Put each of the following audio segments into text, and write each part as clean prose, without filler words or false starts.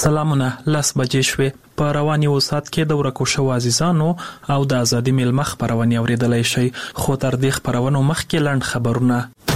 سلامونه 10 بجې شوې په رواني وسات کې د ورکو شو عزیزانو او د ازادي میلمه خبرونه اوریدلای شي خو تر دې خبرونو مخکې لاند خبرونه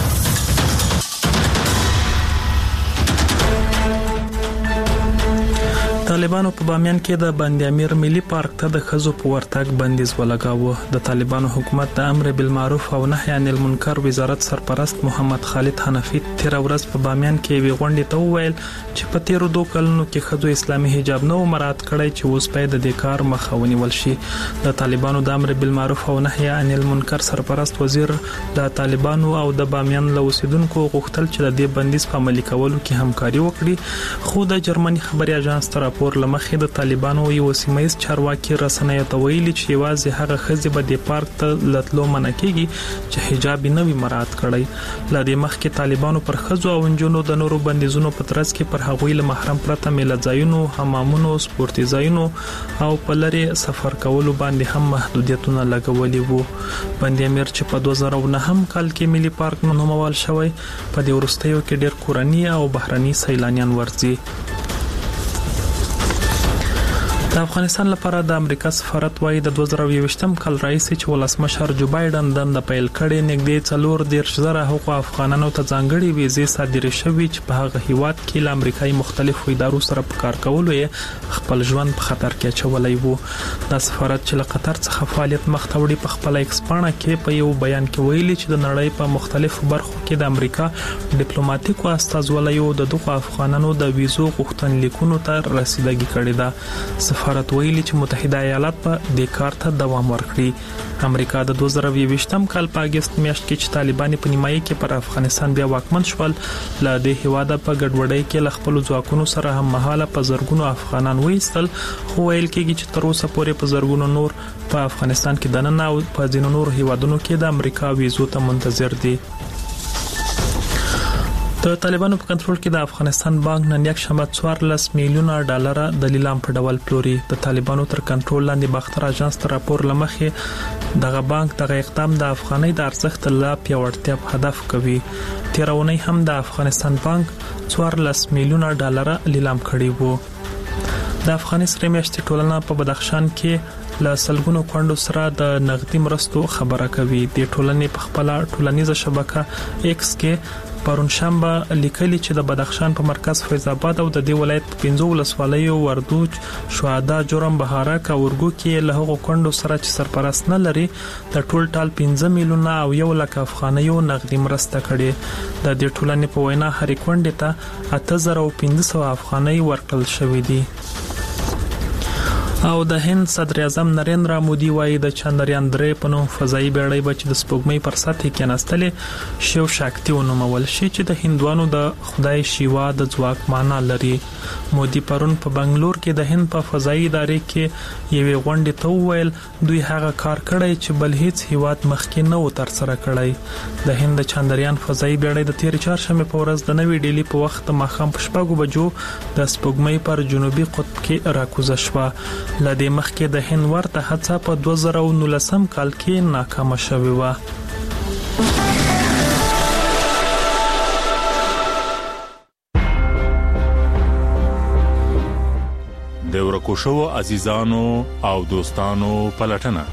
طالبانو په بامیان کې د بند امیر ملي پارک ته د خزو په ورتګ بندیز ولګاوه. د طالبانو حکومت د امر بالمعروف او نهي عن المنکر وزارت سرپرست محمد خالد حنفي تیر ورځ په بامیان کې وی غونډې ته وویل چې په تیر 2 کلونو کې خزو اسلامي حجاب نو مراعات کړی چې اوس په د کار مخاوني ول شي. د طالبانو د امر بالمعروف او نهي عن المنکر سرپرست وزیر د طالبانو او د بامیان له اوسیدونکو غوښتل چې د دې بندیز په عملي کولو کې همکاري وکړي خو د جرمني خبري اژانس طرف لمخې د طالبانو یو سیمایي چارواکي رسنیو ته ویلي چې یوازې هغه خزي به د پارک ته لټلو منع کیږي چې حجاب نه وي مراعات کړی. لدې مخکې طالبانو پر خزو او انجونو د نورو بندیزونو په ترڅ کې پر هغوی له محرم پرته میله ځایونو، حمامونو، سپورتي ځایونو او په لري سفر کولو باندې هم محدودیتونه لګولي وو. بند امیر چې په 2009 کال کې ملي پارک نومول شوی په دې ورستیو کې ډېر کورني او بهرني سیلانیان ورځي. د افغانستان لپاره د امریکا سفارت وايي د 2020م کال رئیس چې ولسمشر جو بایدن د پیل کړي نږدې 4.0 حقوق افغانانو ته ځانګړي ویزې صادرې شوې چې په هغه هیواد کې له امریکایي مختلفو ادارو سره په کار کولو یې خپل ژوند په خطر کې اچولی وو. د سفارت چې له قطر څخه فعالیت مخ ته وړي په خپل ایکسپانه کې په یو بیان کې ویلي چې د نړۍ په مختلفو برخو کې د امریکا ډیپلوماټیکو استازولیو د دغو افغانانو د ویزو غوښتنلیکونو ته رسیدګي کړې ده. سفارت ویلي چې متحده ایالات په دې کار ته دوام ورکړي. امریکا د 2020م کال په اگست میاشت کې چې طالبان په نیمایي کې پر افغانستان بیا واکمن شول له دې هیواده په ګډوډۍ کې ل خپل ځواکونو سره هم مهاله په زرګونو افغانان وېستل خو ویل کېږي چې تر اوسه پورې په زرګونو نور په افغانستان کې دننه او په ځینو نور هیوادونو کې د امریکا ویزو ته منتظر دي. د طالبانو په کنټرول کې د افغانستان بانک نن یک شنبه 14 میلیونه ډالر د لیلام په ډول پلوري. د طالبانو تر کنټرول لاندې باختر اژانس تر راپور لمخې دغه بانک دغه اقدام د افغاني د ارزښت لا پیاوړتیا په هدف کوي. تیرونی هم د افغانستان بانک 14 میلیونه ډالر لیلام کړی وو. د افغاني سره میاشتې ټولنه په بدخشان کې له سلګونو کونډو سره د نغدي مرستو خبره کوي. د ټولنې په خپل ټولنیزه شبکه ایکس کې پرون شنبه لیکلي چې د بدخشان په مرکز فیض آباد او د دې ولایت په 15 ولسوالیو وردوج، شهدا، جرم، بهارک او ورګو کې له هغو کونډو سره چې سرپرست نه لري د ټول ټال 15 میلیونه او 1 لک افغانیو نغدي مرسته کړي. د دې ټولنې په وینا هر کونډه ته 8500 افغانۍ ورکړل شوې دي. او د هند صدر اعظم نریندرا مودي وايي د چندریان 3 په نوم فضایي بیړۍ به چې د سپوږمۍ پر سطح کې نستلې شیو شاکتی ونومول شي چې د هندوانو د خدای شیوا د ځواک معنا لري. مودي پرون په بنگلور کې د هند په فضایي ادارې کې یوې غونډې ته وویل دوی هغه کار کړی چې بل هیڅ هیواد مخکې نه و تر سره کړی. د هند چندریان فضایي بیړۍ د تیر چهارشنبه په ورځ د نوې ډیلی په وخت د ماښام په 6 بجو د سپوږمۍ پر جنوبي قطب کې راکوزه شوه. لدې مخکې د هند ورته هڅه په 2019 کال کې ناکامه شوې و. د ورکو شو عزیزانو او دوستانو پلټنه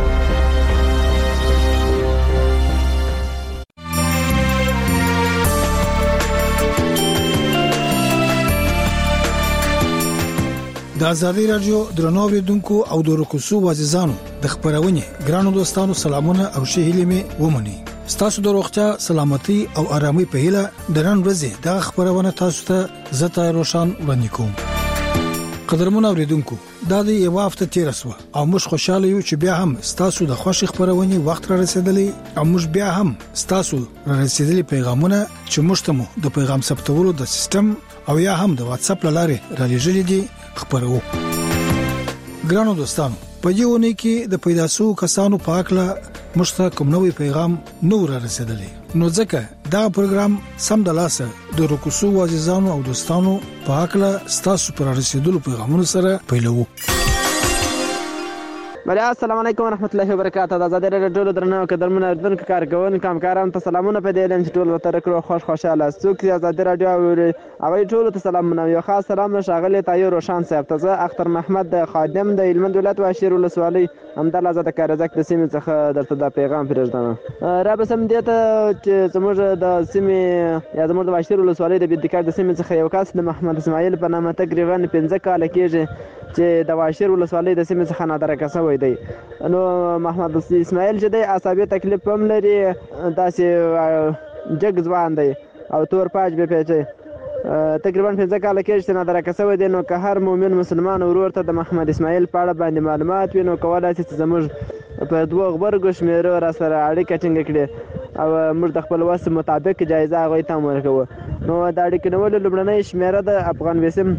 د ازادي رادیو درنو اوریدونکو او د ورکوسو عزیزانو د خبرونه ګرانو دوستانو سلامونه او ښه هیله مې ومني. ستاسو د روغتیا، سلامتي او آرامي په هیله د نن ورځې د خبرونه تاسو ته زته روشن وړاندې کوم. قدرمن اوریدونکو دا د یو هفته تیر شو او موږ خوشاله یو چې بیا هم ستاسو د خوشي خبرونه وخت را رسیدلی او موږ بیا هم ستاسو را رسیدلی پیغامونه چې موږ ته د پیغام ثبتولو د سیستم او یا هم د واتس اپ لارې را لېږلې دي خبرو. ګرانو دوستانو په دې ونه کې د پیداسو کسانو په اړه مشته کوم نوې پیغام نور را رسیدلی نو ځکه دا پروګرام سم د لاسه د ورکوسو عزیزانو او دوستانو په اړه ستاسو پر رسیدلو پیغامونو سره پیلوو. بله السلام علیکم ورحمت الله وبرکاته. د ازادي راډیو ټولو درنو قدرمنو اردونکو کارکوونکو همکارانو ته سلامونه په دې اعلان چې ټول ورته کړو خوشحاله څوک چې ازادي راډیو اوري هغوی ټولو ته سلامونه. یو خاص سلام له ښاغلي طاهر روشان صاحب ته. زه اختر محمد د خادم د هلمند ولایت واشیر ولسوالۍ همدلته زه د کارزک د سیمې څخه درته دا پیغام پرېږدم. رابسم دې ته چې زموږ د سیمې یا زموږ د واشیر ولسوالۍ د بېدکار د سیمې څخه یو کس د محمد اسماعیل په نامه تقریبا 15 کاله کېږي چې د واشیر ولسوالۍ د سیمې څخه نادرکه شوی دی. نو محمد اسماعیل چې دی عصبي تکلیف هم لري، داسې جګ ځوان دی او تور پاج به پیچی. تقریبا 15 کاله کېږي چې نادرکه شوی دی. نو که هر مؤمن مسلمان ورور ته د محمد اسماعیل په اړه باندې معلومات وي نو کولی شي چې زموږ په 2 غبرګو شمېرو را سره اړیکه ټینګه کړي او موږ د خپل وس مطابق جایزه هغوی ته هم ورکوو. نو د اړیکې نیولو لومړنۍ شمېره د افغان وسیم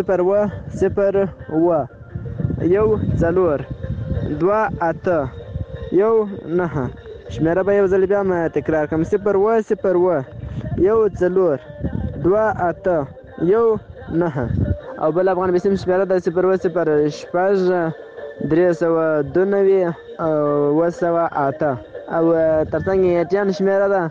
0 1 4 2 8 1 9. شمېره به یو ځل بیا هم تکرار کړم 0 1 4 2 8 1 9. او بل افغان وسیم شمېره د 0 392 908 او ترڅنګ ایټیان شمېره ده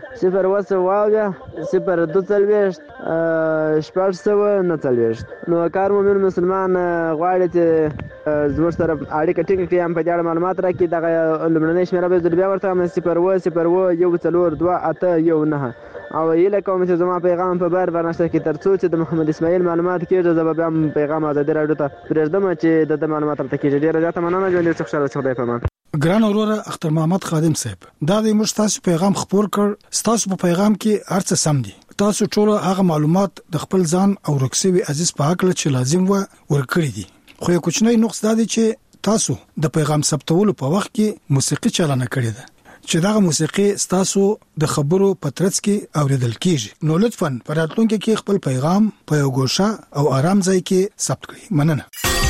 0 نو کار مومن مسلمان غواړي چې زموږ سره اړیکه ټینګه کړي هم په دې اړه معلومات راکړي. دغه لومړنۍ شمېره به زه بیا ورته وایم 0 1 4 2 8 1 9. او هیله کوم چې زما پیغام په بار نشته کې تر څو چې د محمد اسماعیل معلومات کېږي زه به بیا هم پیغام ازادي راډیو ته پرېږدم چې د معلومات راته کېږي. ډېره زیاته مننه. ژوند دې خوشحاله خدای په امان. ګران وروره اختر محمد خادم صاحب، دا د موږ تاسو پیغام خپور کړ. تاسو په پیغام کې هر څه سم دي. تاسو ټول هغه معلومات د خپل ځان او رکسوي عزیز په حق چې لازم و ورکړي دي. خو یو کوچنی نقص دا دی چې تاسو د پیغام ثبتولو په وخت کې موسیقي چالانه کړې ده چې دغه موسیقي تاسو د خبرو په ترڅ کې اوریدل کیږي. نو لطفاً په راتلونکي کې خپل پیغام په یو ګوښه او آرام ځای کې ثبت کړئ. مننه.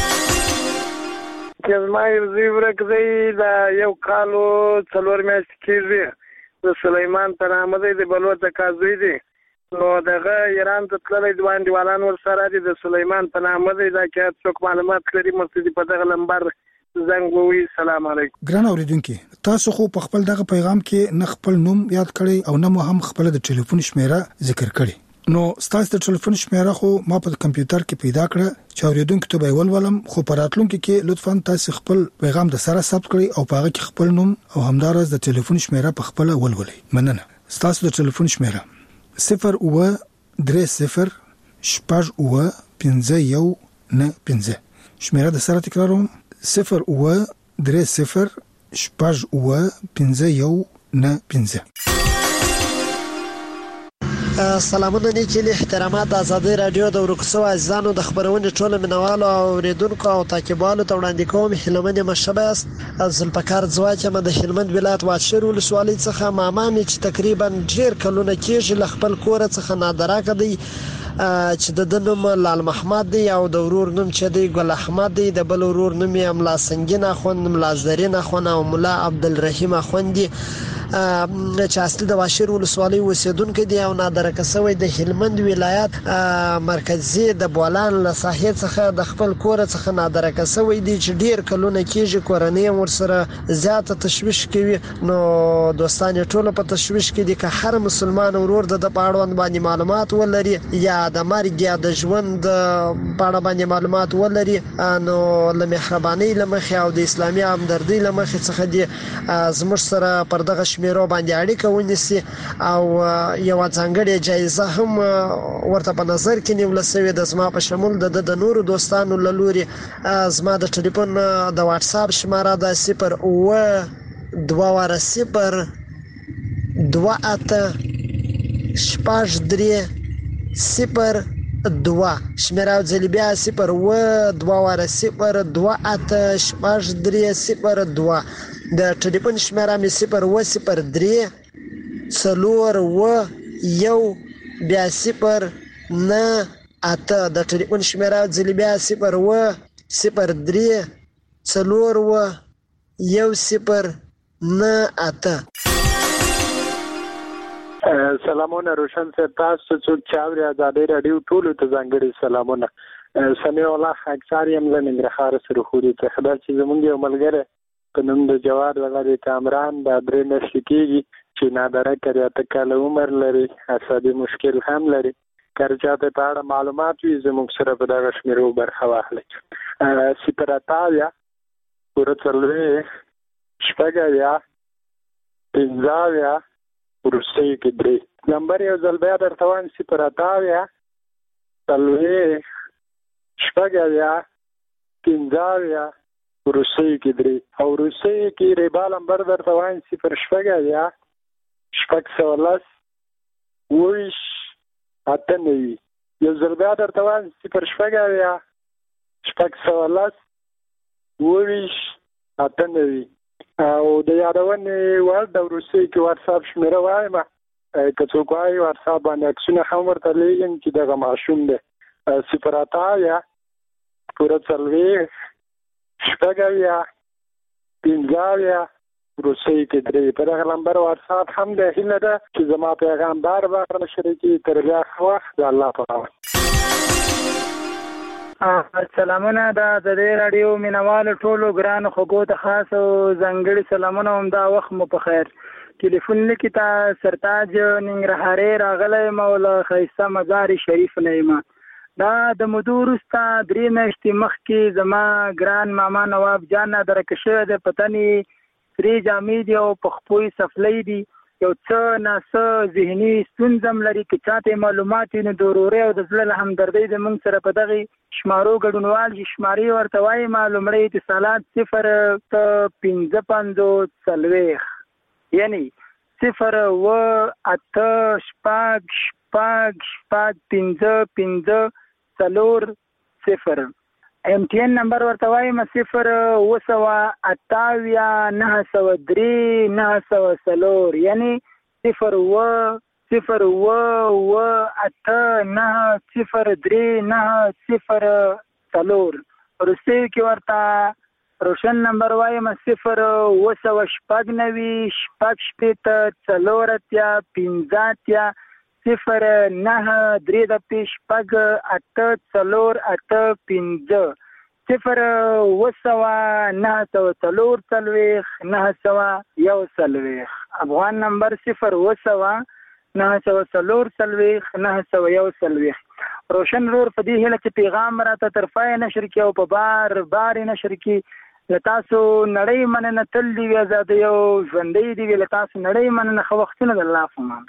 کزمای زیورک دی دا یو کالو 4 میاشتې کېږي د سلیمان په نامه دی د بلوڅ کازوی دی. نو دغه ایران ته تللی دوان دیوالان ورسره دي د سلیمان په نامه دی. دا کې څوک معلومات لري مرسدي په دغه لمبر زنګ ووي. سلام علیکم. ګران اوریدونکو، تاسو خو په خپل دغه پیغام کې نه خپل نوم یاد کړی او نه مو هم خپل د ټلیفون شمیره ذکر کړی. نو ستاسو د ټلیفون شمیره خو ما په کمپیوټر کې پیدا کړه چې اوریدونکو ته به ولولم. خو په راتلونکو کې لطفاً تاسو خپل پیغام د سره ثبت کړئ او په هغه کې خپل نوم او همدارس د ټلیفون شمیره په خپل ولولئ. مننه. ستاسو د ټلیفون شمیره 0 3 0 5 1 9 شمیره د سره تکراروم 0 3 0 5 1 9. سلامونه نیکي احترامات د ازادي رادیو د ورکسو عزیزانو د خبرونې ټول منوالو او اوریدونکو او تعقیبالو ته وړاندې کوم هلمند مشبه است زلپکار ځواک ما د هلمند ولایت واشیر ولسوالۍ څخه مامامي چې تقریبا ډیر کلونه کېږي ل خپل کور څخه نادراکه دی چې د نوم لال محمد دی او د ورور نوم چې دی ګل احمد دی. د بل ورور نوم یې املا سنگین اخوند، املا زرین اخوند او مولا عبدالرحیم اخوند دی چې اصلي د واشیر ولسوالۍ اوسیدونکو دی او نادرکه شوی د هلمند ولایت مرکزي د بولان له ساحې څخه د خپل کور څخه نادرکه شوی دی چې ډیر کلونه کېږي. کورنۍ ورسره زیاته تشویش کوي. نو دوستان ټول په تشویش کې دي که هر مسلمان ورور د پاړوند باندې معلومات ولري یا د مرګ یا د ژوند په باندې معلومات ولري نو له مهرباني لمخې او د اسلامي همدردي لمخې څخه دي زموږ سره پر دغه شمیرو باندې اړیکه ونیسي او یو ځانګړې جایزه هم ورته په نظر کې نیول شوې د زما په شمول د نورو دوستانو له لوري. زما د ټلیفون د واتس اپ شماره د 0 2 0 2 8 3 0 2 شمیره ځلبیا 0 2 0 2 8 3 0 2. د ټلیفون شمیره می 0 0 3 4 1 بیا 0 9 8. د ټلیفون شمیره ځلبیا 0 0 3 4 1 0 9 8. سلامونه روشن صاحب، تاسو چې اوري ازادي راډیو ټول ته ځانګړي سلامونه. سمیع الله اکثر یم له ننګرهار سره خوري ته خبر چې زمونږ یو ملګری په نوم د جواد غری کامران د 3 میاشتې کېږي چې نادره کړی 8 کاله عمر لري، عصبي مشکل هم لري. کرچاته په اړه معلومات وي زموږ سره په دغه شمیرو برخه واخلئ. 0 ورڅلوي شپږاویا 15 ورسې کې 3 نمبر یو ځل بیا درته وایم 0 تلوي شپږاویا 15 ورسې کې 3 او ورسې کې ریبا نمبر درته وایم 0 شپږاویا 614 ویش اتنوي یو ځل بیا درته وایم 0 شپږاویا 614 ویش اتنوي او د یادونې وړ د روسي کې واتساپ شمیره وایم که څوک وایي واتساپ باندې عکسونه هم ورته لیږم چې دغه ماشوم دی 0 ورڅلوي شپږاویا 15 روسي کې 3 په دغه نمبر واتساپ هم د هیله ده چې زما پیغام بار بار شریکي تر بیا وخت د الله په امان. سلامونه د دې رادیو مینوالو ټولو ګران خوږو ته خاص او ځانګړي سلامونه هم دا وخت مو په خیر. ټلیفون لیکي ته سرتاج ننګرهاري راغلی مولا ښایسته مزار شریف نه یم. دا د مودو وروسته 3 میاشتې مخکې زما ګران ماما نواب جان درکه شوی دی، په تنې سرې جامې دي او په خپوی سفلی دي، یو څه ناڅه ذهني ستونزه هم لري. که چاته معلومات وي نو د ورورۍ او د زړه له همدردۍ د موږ سره په دغې شمارو ګډونوال شي. شمارې ورته وایم لومړی اتصالات 0 یعنی 0 MTN نمبر ورته وایم 0 یعنی 0 روسي کې ورته روشن نمبر وایم 0 افغان نمبر 0 روشن رور په دې هله چې پیغام راته طرفای نشر کې او په بار نشر کې لتاسو نړۍ مننه تل دی آزاد یو ژوندۍ دی لتاسو نړۍ مننه خو وختونه د الله فمان.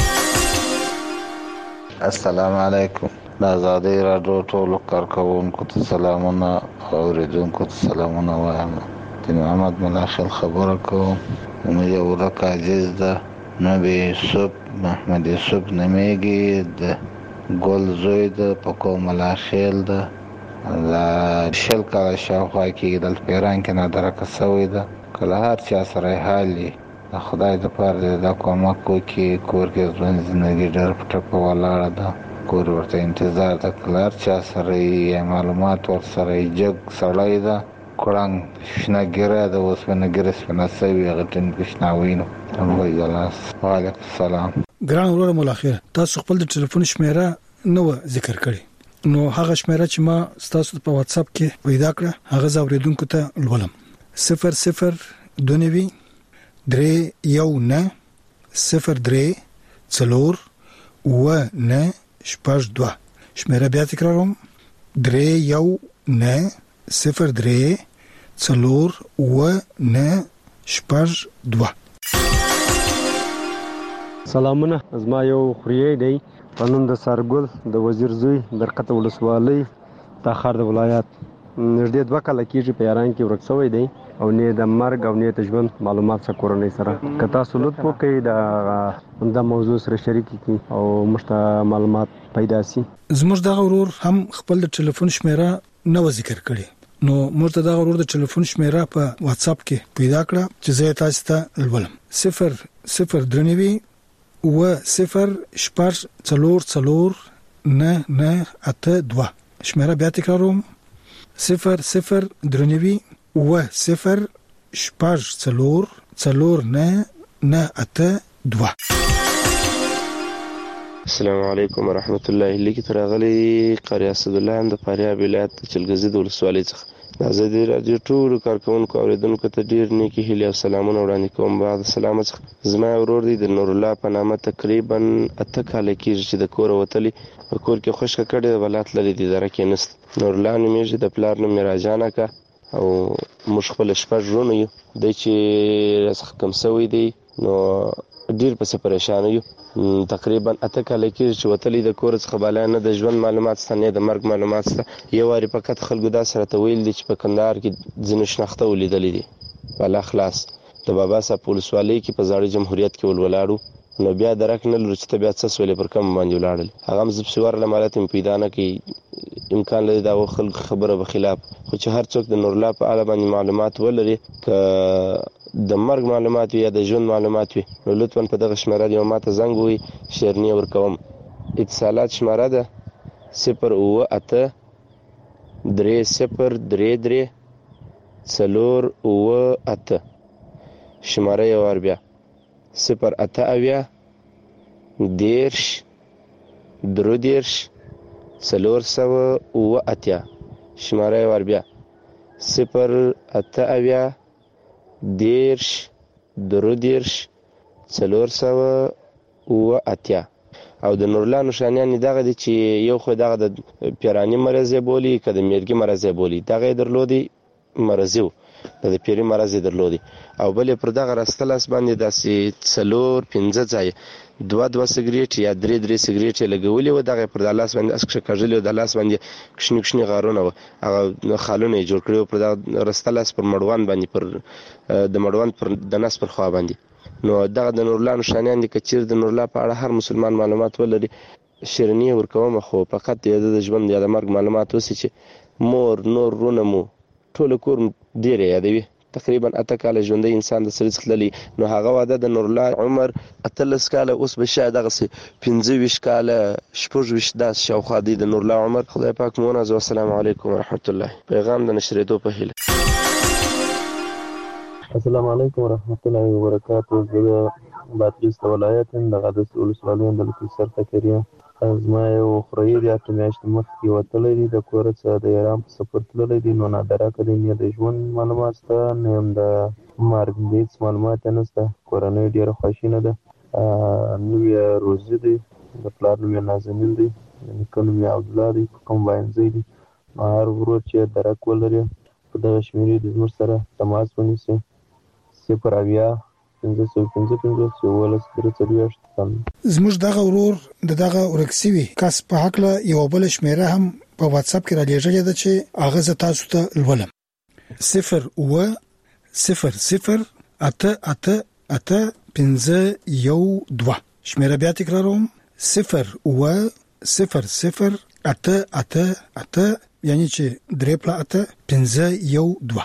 السلام علیکم. د آزادۍ راډیو ټولو کارکوونکو ته سلامونه او اوریدونکو ته سلامونه وایم. د محمد ملاخل خبره کوم. یو ورک عزیز ده نبی یوسف محمد یوسف نمیږي د ګل زوی ده په کوم ملاخل ده دا شل کاله شاوخوا کې د پیران کې نادرکه سوی ده. کله هر چا سره حالي خدای د پاره د کومک کوي کور کې ځوان زندگی ډېر پټه په ولاړه ده. کور ورته انتظار د کلار چا سره معلومات ور سره جګ سړی ده کورنګ شنګره د وسونه ګرس نه سوي غټن بشناوینو. وعلیکم السلام. ګران ورور ملاخر تاسو خپل د ټلیفون شمیره نو ذکر کړی نو هغه شمیره چې ما تاسو په واتس اپ کې پیدا کړه هغه زاوریدونکو ته لولم 0029 319 03 شمیره بیا تکراروم 319 03 سلامونه زما یو خوري دی په نوم د سرګل د وزیر زوی برکت ولسوالۍ تاخر د ولایت نږدې 2 کال کېږي په یاران کې ورک شوی دی او نه د مرګ او نه د ژوند معلومات سره کورنۍ سره که تاسو لطف وکړئ د موضوع سره شریک کړئ او مشته معلومات پیدا شي. زموږ دغه ورور هم خپل د ټلیفون شمیره نو ذکر کړي نو موږ ته دغه ورور د ټلیفون شمیره په واتس اپ کې پیدا کړه چې زه تاسو ته لولم 0 شمیره بیا تکراروم 0 السلام علیکم ورحمت الله. لیکي ترغلی قاری اسد الله هم د فاریاب ولایت چلګزي د ولسوالۍ څخه د ازادي راډیو ټولو کارکوونکو اوریدونکو ته ډیر نیکی هیلې او سلامونه وړاندې کوم. بعد سلام څخه زما ورور دی د نور الله په نامه تقریبا 8 کال کېږي چې د کور وتلی، په کور کې خوشکه کړې ولات لري د اداره کې نست. نور الله نومېږي، د پلار نوم یې راجان اکا او موږ خپل 6 ورونه یو. دی چې راڅخه کم سوی دی نو ډیر پسې پریشان یو. تقریبا 8 کال کېږي چې وتلی د کور څخه بالا نه د ژوند معلومات شته نه د مرګ معلومات شته. یو وارې فقط خلکو دا سره ته ویل دي چې په کندهار کې ځینو شناخته ولیدلې دي بالا خلاص د بابا صاحب ولسوالۍ کې په زاړه جمهوریت کې ولاړو. نو بیا درک نه لرو چې ته بیا څه سولې پر کم باندې ولاړل. هغه هم زه پسې ورله مالت مې پیدا نه کوي، امکان لري دا خلک خبره به خلاف. خو چې هر څوک د نور الله په اړه باندې معلومات ولري، که د مرګ معلومات وي یا د ژوند معلومات وي، نو لطفا په دغه شمېره یو ماته زنګ ووهئ، شیرني ورکوم. اتصالات شمېره ده 088 3033 498. شمېره یو وار بیا 088 30 33 498. شمېره یو وار بیا 088 30 33 498. او د نورلا نشانیان دغه دي چې یو خو دغه د پیرانی مرض بولی که د میرګي مرض بولی دغه درلودي مرضیو د پیری مرض درلودي. او بل پر دغه راستلاس باندې داسې 4-5 ځای 2 سیګریټ یا 3 سیګریټ لګولې و. دغه پر د لاس باندې اسکه کاږلې و، د لاس باندې کښنی غارونه و، هغه خالونه جوړ کړو پر دغه راستلاس پر مړوان باندې پر د مړوان پر د نس پر خوا باندې. نو دغه د نورلا نشانیان دي. کچیر د نورلا په اړه هر مسلمان معلومات ولري، شیرنی ورکوم. خو فقط د ژوند یا د مرګ معلومات وسی چې مور نور رونه مو ټول کور ډیر یادوي. تقریبا 8 کال ژوندۍ انسان د سړي څخه للی. نو هغه واده د نورلا عمر 18 کال، اوس به شاید دغه 25 کال 26 داس شاوخوا دی د نورلا عمر. خدای پاک مو نازو. السلام علیکم ورحمت الله. پیغام د نشریدو په هیله. السلام علیکم ورحمت الله وبرکاته. زه بادغیس ولایت د غادس ولسوالۍ د لکسر تکریه زما یو خوري د اته میاشتې مخکې وتلی دی د کور څخه د ایران په سفر تللی دی. نو نادره کړی نه د ژوند معلومات شته نه هم د مرګ هېڅ معلومات یې نشته. کورنۍ ډېره خواشینه ده. نوم یې روزي دی، د پلار نوم یې نازنین دی، د نیکه نوم یې عبدالله دی، په کوم واینځی دی. نو هر ورور چې درک ولري په دغه شمېرې د زموږ سره تماس ونیسي 0 زموږ دغه ورور د دغه ورکسوي کس په حقله یو بل شمیره هم په واتس اپ کې را لېږلې ده چې هغه ز تاسو ته لولم 080888512 شمیره بیا تکراروم 08088 یعنی چې 3.8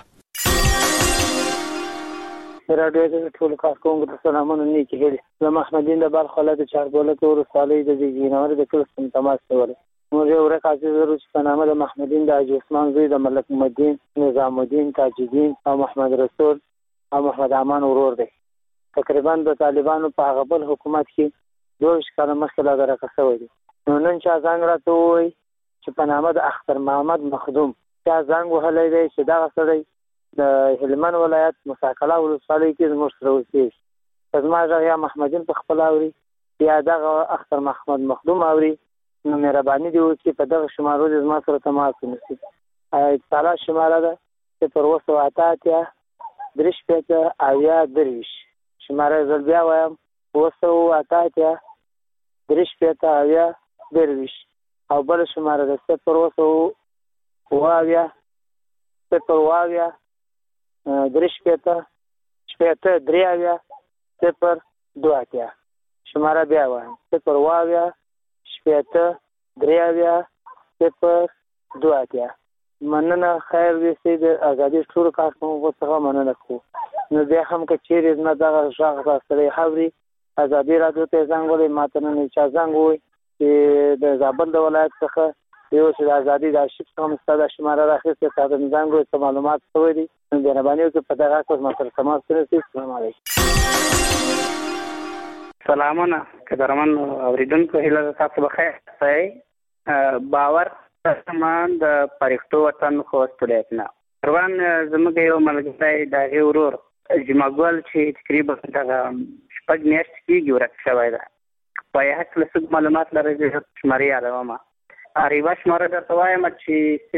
راډیو د ټول کارکونکو ته سلامونه نیکی هیلې. زه محمدین د بلخ ولایت چاربولت ولسوالۍ د جینور د کلستون تماس کوله. موږ یو ورک عزیز ورو چې په نامه د محمدین د حاجي عثمان زوی د ملک الدین نظام الدین تاج الدین او محمد رسول او محمد امان ورور دی. تقریبا د طالبانو په هغه بل حکومت کې 2 کال مخکې لا درکه شوی دی. نو نن چا زنګ راته ووایي چې په نامه د اختر محمد مخدوم چا زنګ وهلی دی چې دغه سړی د هلمند ولایت مساکله ولسوالۍ کې زموږ سره اوسېږي. زما غږ یا محمدین په خپل اوري یا دغه اختر محمد مخدوم اوري، نو مهرباني دې وکړي په دغه شمارو دې زما سره تماس ونیسي. اتصالات شماره ده 080 3 شماره زل بیا وایم 080 3 او بل شماره ده 080 3 شماره بیا وایم 080 مننه. خیر دې سي د ازادي ټول کارکونکو څخه مننه کوو. نو بیا هم که چیرې نه دغه غږ را سره حاوري ازادي راډیو ته زنګ ولې ماته نه چا زنګ وي چې د زابل د ولایت څخه یو چې د ازادي د شپ څخه مستدا شماره راخېسته تاسو زنګ وي څه معلومات شوي دي. مهرباني وکړئ په دغه کوم مسله تماس ونیسئ. السلام علیکم. سلامونه قدرمن اوریدونکو، هیله تاسو بخیر اوسئ. باور سامان د پرښتو وطن خوست ولایت نه روان زموږ یو ملګری د هغې ورور جمعګل چې تقریبا دغه 6 میاشتې کېږي ورک شوی ده. په یې هکله څه معلومات لرئ؟ زه شمېرې یادومه. یوه شمېره درته وایم چې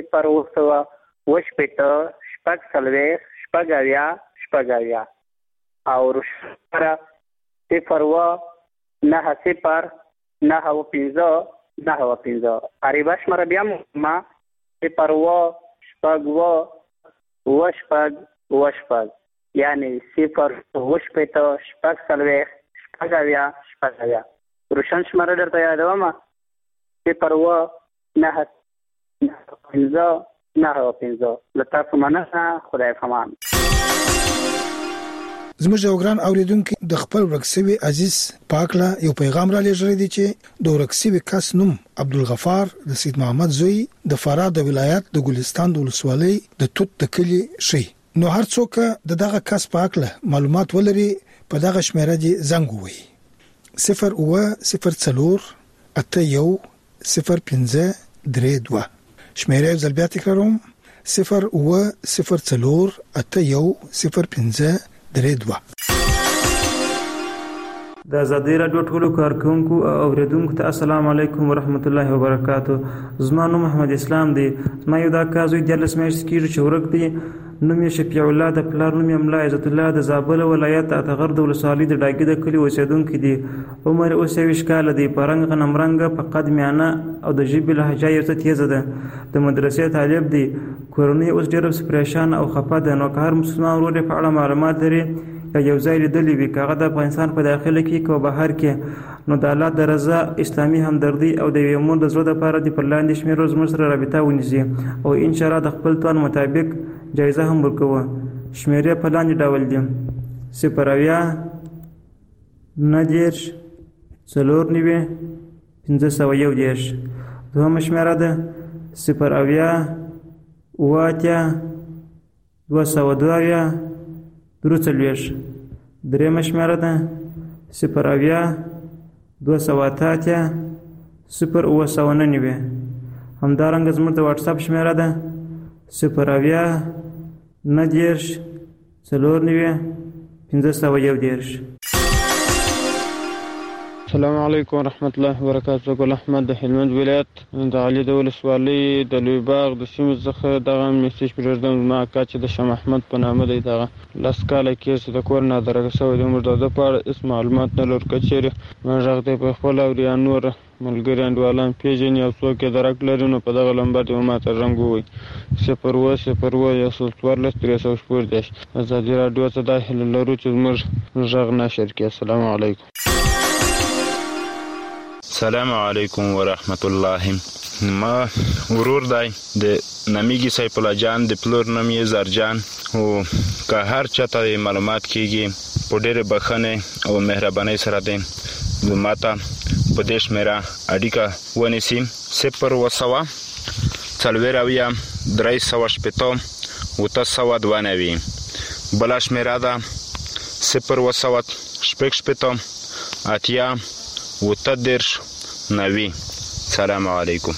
0 او روشنه 0 عربه شمېره بیا ما 0 یعنی 0 روشن شمېره درته یادومه 0 له تاسو مننه. خدای پامان. زموږ یو ګران اوریدونکو د خپل ورک شوي عزیز پاکله یو پیغام را لېږلی دی چې د ورک شوي کس نوم عبدالغفار د سید محمد زوی د فراه د ولایت د ګلستان د ولسوالۍ د توت د کلي شي. نو هر څوک د دغه کس پاکله معلومات ولري په دغه شمیره دی زنګ ووهي 08048101532. شمیره یو ځل بیا تکراروم 08048101532. د آزادۍ راډیو ټولو کارکونکو او اوریدونکو ته السلام علیکم ورحمت الله وبرکاتو. زما نوم محمد اسلام دی. زما یو دا کازوی 14 میاشتې کېږي چې ورک دی. نوم یې شفیع الله د پلار نوم یې ملا عزت الله د زابل ولایت اتغر د ولسوالۍ د ډاګي د کلي اوسېدونکی دی. عمر اوس 20 کاله دی. په رنګ غنم رنګه په قد میانه او د ژبې لهجه یې څه تیزه ده. د مدرسې طالب دی. کورنۍ اوس ډېره پریشان او خفه ده. نو که هر مسلمان ورور په اړه معلومات لري یا یو ځای لیدلی وي که هغه د افغانستان په داخله کې که بهر کې نو د الله د رضا اسلامي همدردي او د یوې مور د زړه دپاره د پر لاندې شمېرو زموږ سره رابطه ونیسي او انشاءالله د خپل توان مطابق جایزه هم ورکوو. شمېرې په لاندې ډول دي 0 دوهمه شمېره ده 0 درېمه شمېره ده 0 همدارنګه زموږ د واټساپ شمېره ده 0 السلام علیکم ورحمت الله وبرکاتہ. ګل احمد د هلمند ولایت د علي د ولسوالۍ د لوی باغ د سیمې څخه دغه میسج پرېږدم. زما اکا چې د شاه محمد په نامه دی دغه 10 کاله کېږي چې د کور نه درګه شوی دی. موږ د ده په اړه هېڅ معلومات نه لرو. که چېرې غږ دی په خپل او یا نور ملګري انډیوالان پېژني او څوک یې درک لري نو په دغه لمبر دې ماته زنګ ووهي 0 ازادي راډیو ته دا هیله لرو چې زموږ غږ نشر کړي. السلام علیکم. السلام علیکم ورحمت الله. ما ورور دی د نمیږي سیف الله جان د پلور نوم یې زرجان او که هر چاته معلومات کیږي په ډېرې بخښنې او مهربانۍ سره دی ماته په دې شمېره اړیکه ونیسي 0 بله شمېره ده 0 سلام علیکم.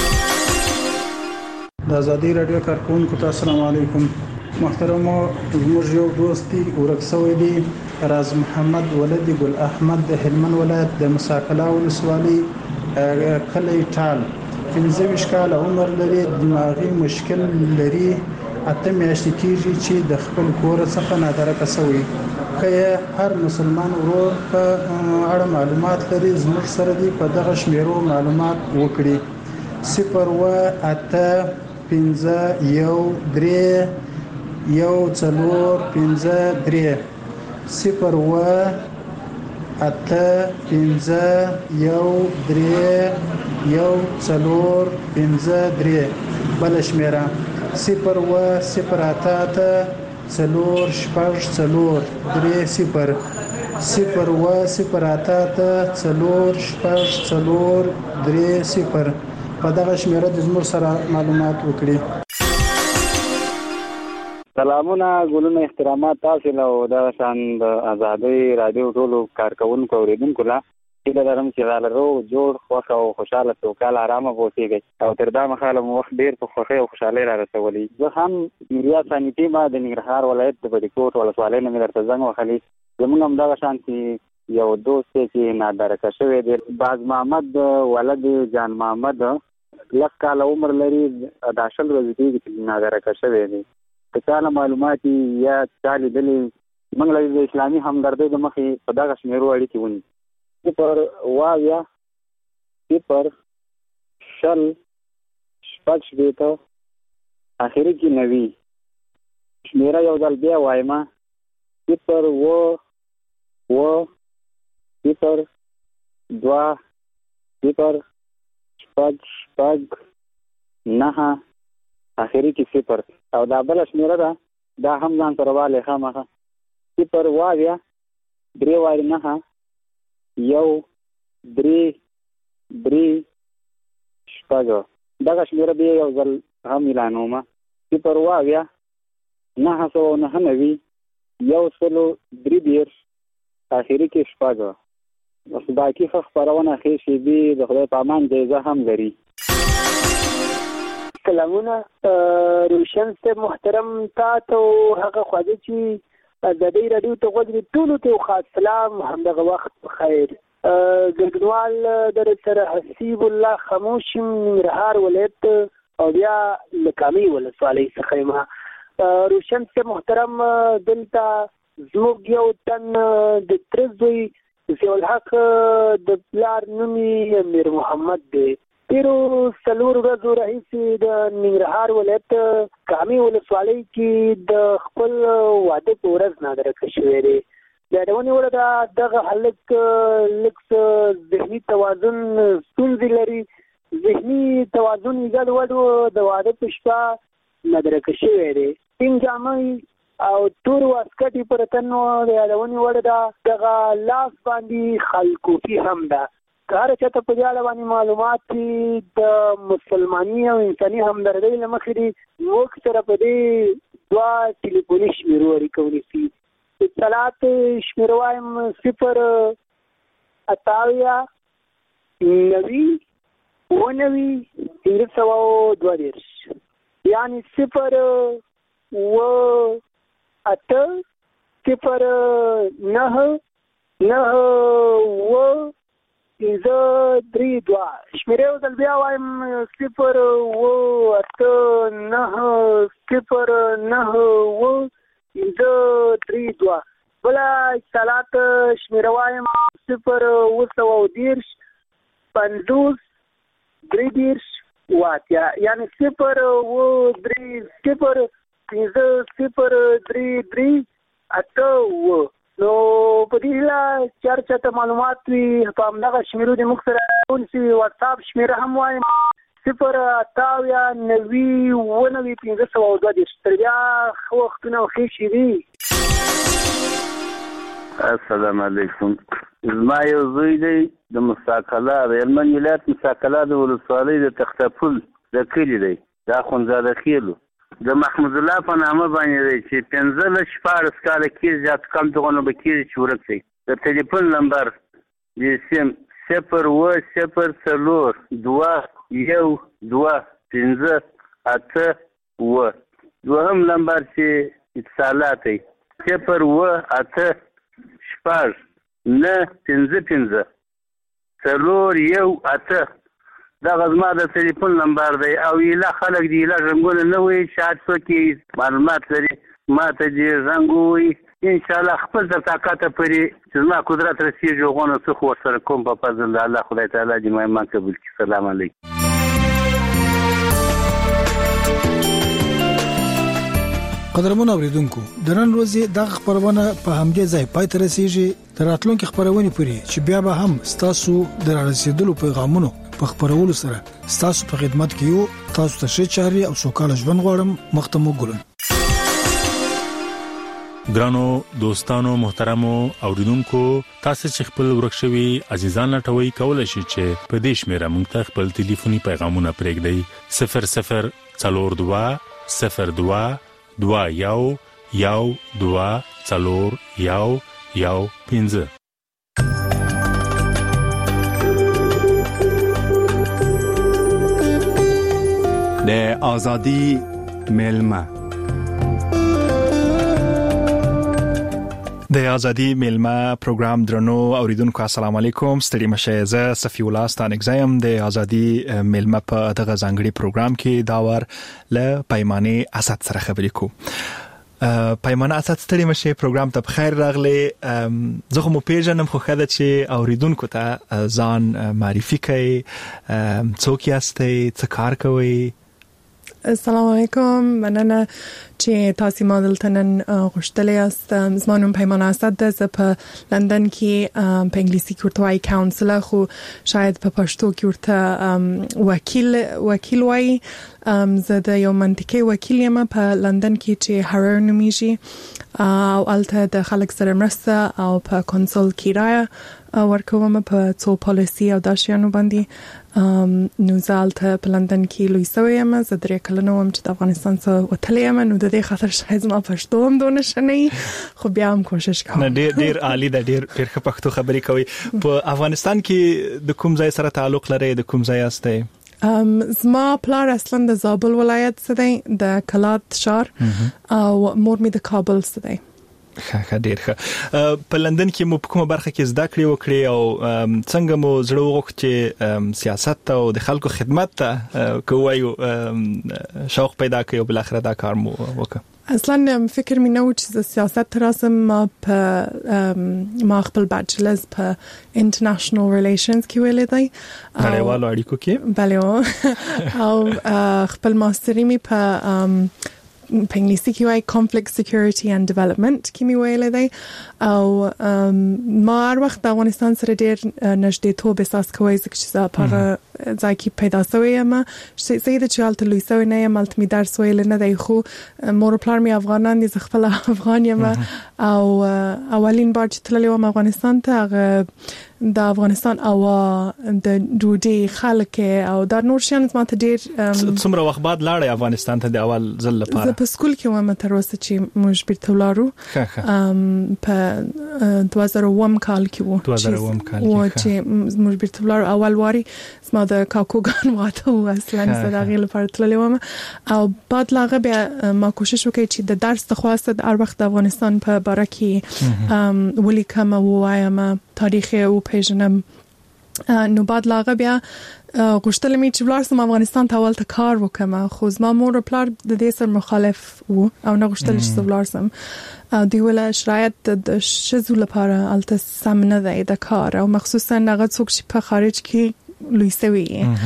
د آزادۍ راډیو کارکونکو ته السلام علیکم. محترمو زموږ یو دوست دی ورک شوی دی راز محمد ولد ګل احمد د هلمند ولایت د مساکلا ولسوالۍ کلی ټال 15 کاله عمر لري. دماغي مشکل لري. 8 میاشتې کېږي چې د خپل کور څخه نادرکه شوی. که هر مسلمان ورور په اړه معلومات لري زموږ سره دی په دغه شمیرو معلومات وکړي 0 بل شمیره 0 په دغه شمیره د زموږ سره معلومات وکړي. سلامونه ګلونه احترامات تاسو له دغه شان د آزادۍ راډیو ټولو کارکونکو اوریدونکو له هیله لرم چې دا روغ جوړ خوښ او خوشحاله سوکاله ارامه اوسېږئ او تر دا مهاله مو وخت ډېر په خوښۍ او خوشحالۍ را رسولی. زه هم نوریا ثاني ټیمه د ننګرهار ولایت د بټي ولسوالۍ نه مې درته زنګ وهلی. زموږ همدغه شانتې یو دوست دی چې نادرکه شوی دی، باز محمد ولد جان محمد، 10 کاله عمر لري، دا 10 ورځې کېږي چې نادرکه شوی دی. که چا له معلومات یا چا لیدلي موږ له د اسلامي همدردۍ د مخې په دغه شمېرو اړیکې ونیسو. 0 0 شل شپږ شپېته اخري کې 90 شمېره یو ځل بیا وایم 0 0 0 2 0 شپږ 9 اخري کې 0 او دا بل شمېره ده دا هم ځان سره والی خامخا 0 واویا 3 واري 9 1 3 3 شپږ. دغه شمېره بیا یو ځل هم اعلانومه 0 واویا 999 130 اخري کې 0 بس باقي خبرونه ښې شیبې د خدای په امان جایزه هم لري. سلامونه روشن صاحب محترم، تاسو هغه خواږه چې د دې رادیو ته غوږ ټولو ته خاص سلام، همدغه وخت بخیر. ګډونوال در سره حسیب الله خاموش ننګرهار ولایت او بیا لکامي ولسوالۍ څخه یم. روشن صاحب محترم، دلته زموږ یو تن د تره زوی ضیاءالحق د پلار نوم یې امیر محمد دی. تیرو 4 ورځو راهیسې د ننګرهار ولایت کامي ولسوالۍ کې د خپل واده په ورځ نادرکه شوی دی. د یادونې وړ ده دغه هلک لږ ذهني توازن ستونزې لري، ذهني توازن یې ګډوډ د واده په شپه نادرکه شوی دی. سپین جامې او تور واسکټ یې پر تن و. د یادونې وړ ده دغه لاس باندې خلکوفي هم ده. که هر چاته په دې اړه باندې معلومات دي د مسلماني او انساني همدردۍ له مخې دي، موږ سره په دې 2 ټلیفوني شمېرو اړیکه ونیسي. اطلاعات شمېره وایم 0 اتاویا 90 19 532 یعنی 0 و 8 0 9 9 و 532 شمېره یو ځل بیا وایم 0 و 8 9 0 9 و 532. بله اطلاعات شمېره وایم 0 و 50 30 واتیا یعنی 0 و 0 50 8 نو په دې هیله چې چاته معلومات وي په همدغه شمېرو د موږ سره ونیسي. واتساپ شمېره هم وایم 0 اتاویا 90 532. تر بیا ښه وختونه او ښې شېبې. السلام علیکم. زما یو زوی دی د مستقله د هلمند ولایت مستقله د ولسوالۍ د تختپل د کلي دی، دا خونزاده خیلو د محمود الله په نامه باندې دی چې 15 کاله کېږي زیات کم دغونه به کېږي چې ورک دی. د ټلیفون نمبر د سیم 0 و 0 4 2 1 2 5 8 و. دوهم نمبر چې اتصالات دی 0 و 8 شپږ 9 5 5 4 1 8. دغه زما د ټلیفون نمبر دی او ایله خلک دی ایله رنګونه نه وایي چې هر څوک معلومات لري ما ته دې زنګ ووایي. انشاءالله خپل تر طاقته پورې چې زما قدرت رسېږي هغونه څه خو ورسره کوم په فضل د الله خدای تعالی دې ما ایمان قبول کړي. سلام علیکم. قدرمن اوریدونکو، د نن ورځې دغه خبرونه په همدې ځای پای ته رسیږي. تر راتلونکي خبرونه پورې چې بیا به هم ستاسو د رسیدلو پیغامونو په خبرولو سره ستاسو په خدمت کې یو. تاسو ته ښه چاري او سوکاله ژوند غواړم. مختمو ګلون. ګرانو دوستانو محترمو اوریدونکو، تاسو چې خپل ورکشوي عزیزان لټوي کولای شئ چې په دې شمیره مونږ ته خپل ټلیفوني پیغامونه پرېږدئ 00 42 02 21 12 4 1 1 15. د ازادي میلمه. د ازادي میلمه پروګرام درنو اوریدونکو السلام علیکم. ستړي مشه. زه صفی الله ستانګزایم. د ازادي میلمه په دغه ځانګړي پروګرام کې داور ل پیمانه اسد سره خبرې کو. پیمانه اسد ستړي مشه پروګرام ته بخیر راغلی. زه خو مو پیژنم خو خاله چې اوریدونکو ته ځان معرفي کړئ. څوک یاستئ؟ څه کار کوئ؟ السلام علیکم. مننه چې تاسو ما دلته نن غوښتلی یاست. زما نوم پیمانه اسد ده. زه په لندن کې په انګلیسي کې ورته وایي کاونسلر، خو شاید په پښتو کې ورته وکیل وایي. زه د یو منطقې وکیل یم په لندن کې چې هارر نومیږي، او الته د خلک سره مرسته او په کنسول کې رایه ورکوم په څو پالیسي او داشیانو باندې. نو زه الته په لندن کې لوی سوی یم. زه 3 کلنه وم چې د افغانستان څخه وتلی یم، نو د دې خاطر شاید زما پښتو هم دونه ښه نه وي، خو بیا هم کوشش کوم. ډېر عالی ده. ډېر ښه پښتو خبرې کوي. په افغانستان کې د کوم ځای سره تعلق لرئ؟ د کوم ځای یاستئ؟ زما پلار اصلا د زابل ولایت څخه دی، د کلات شهر، او مور می د کابل څخه دی. ښه ډېر ښه. په لندن کې مو په کومه برخه کې زده کړې وکړې او څنګه مو زړه وغوښت چې سیاست او د خلکو خدمت ته کوو شوق پیدا کړی او بل اخر دا کار مو وکړ؟ اصلا فکر مې نه و چې سیاست راسم. ما خپل بیچلرز په انټرنیشنل ریلیشنز کې ویلې دی، نړیوالو اړیکو کې. بله. او خپل ماستري مې په انګلیسي کې وایي conflict security and development کې مې ویلې دی. او ما هر وخت د افغانستان سره ډېر نږدېتوب احساس کوی، ځکه چې زه په ځای کې پیدا شوی یم. زه د هلته لوی شوی نه یم، هلته مې درس ویلی نه دی، خو مور او پلار مې افغانان دي، زه خپله افغان یم. او اولین بار چې تللی وم افغانستان ته، هغه د افغانستان هوا، د ډوډۍ، خلک او دا نور شیان زما ته ډېر. څومره وخت بعد لاړې افغانستان ته د اول ځل لپاره؟ زه په سکول کې وم تر اوسه چې موږ بیرته ولاړو. په 2001 کال کې وو چې موږ بیرته ولاړو. اول واري زما د کاکوګان واده و، اصلا زه د هغې لپاره تللی وم. او بعد له هغه بیا ما کوشش وکړی چې د درس د خواسته هر وخت د افغانستان په باره کې ولیکم او ووایم، تاریخ یې وپېژنم. نو بعد له هغه بیا غوښتل مې چې ولاړ سم افغانستان ته اول ته کار وکړم، خو زما مور او پلار د دې سره مخالف وو او نه غوښتل چې زه ولاړ سم. دوی ویل شرایط د ښځو لپاره هلته سم نه دی د کار، او مخصوصا هغه څوک چې په خارج کې لوی سوي.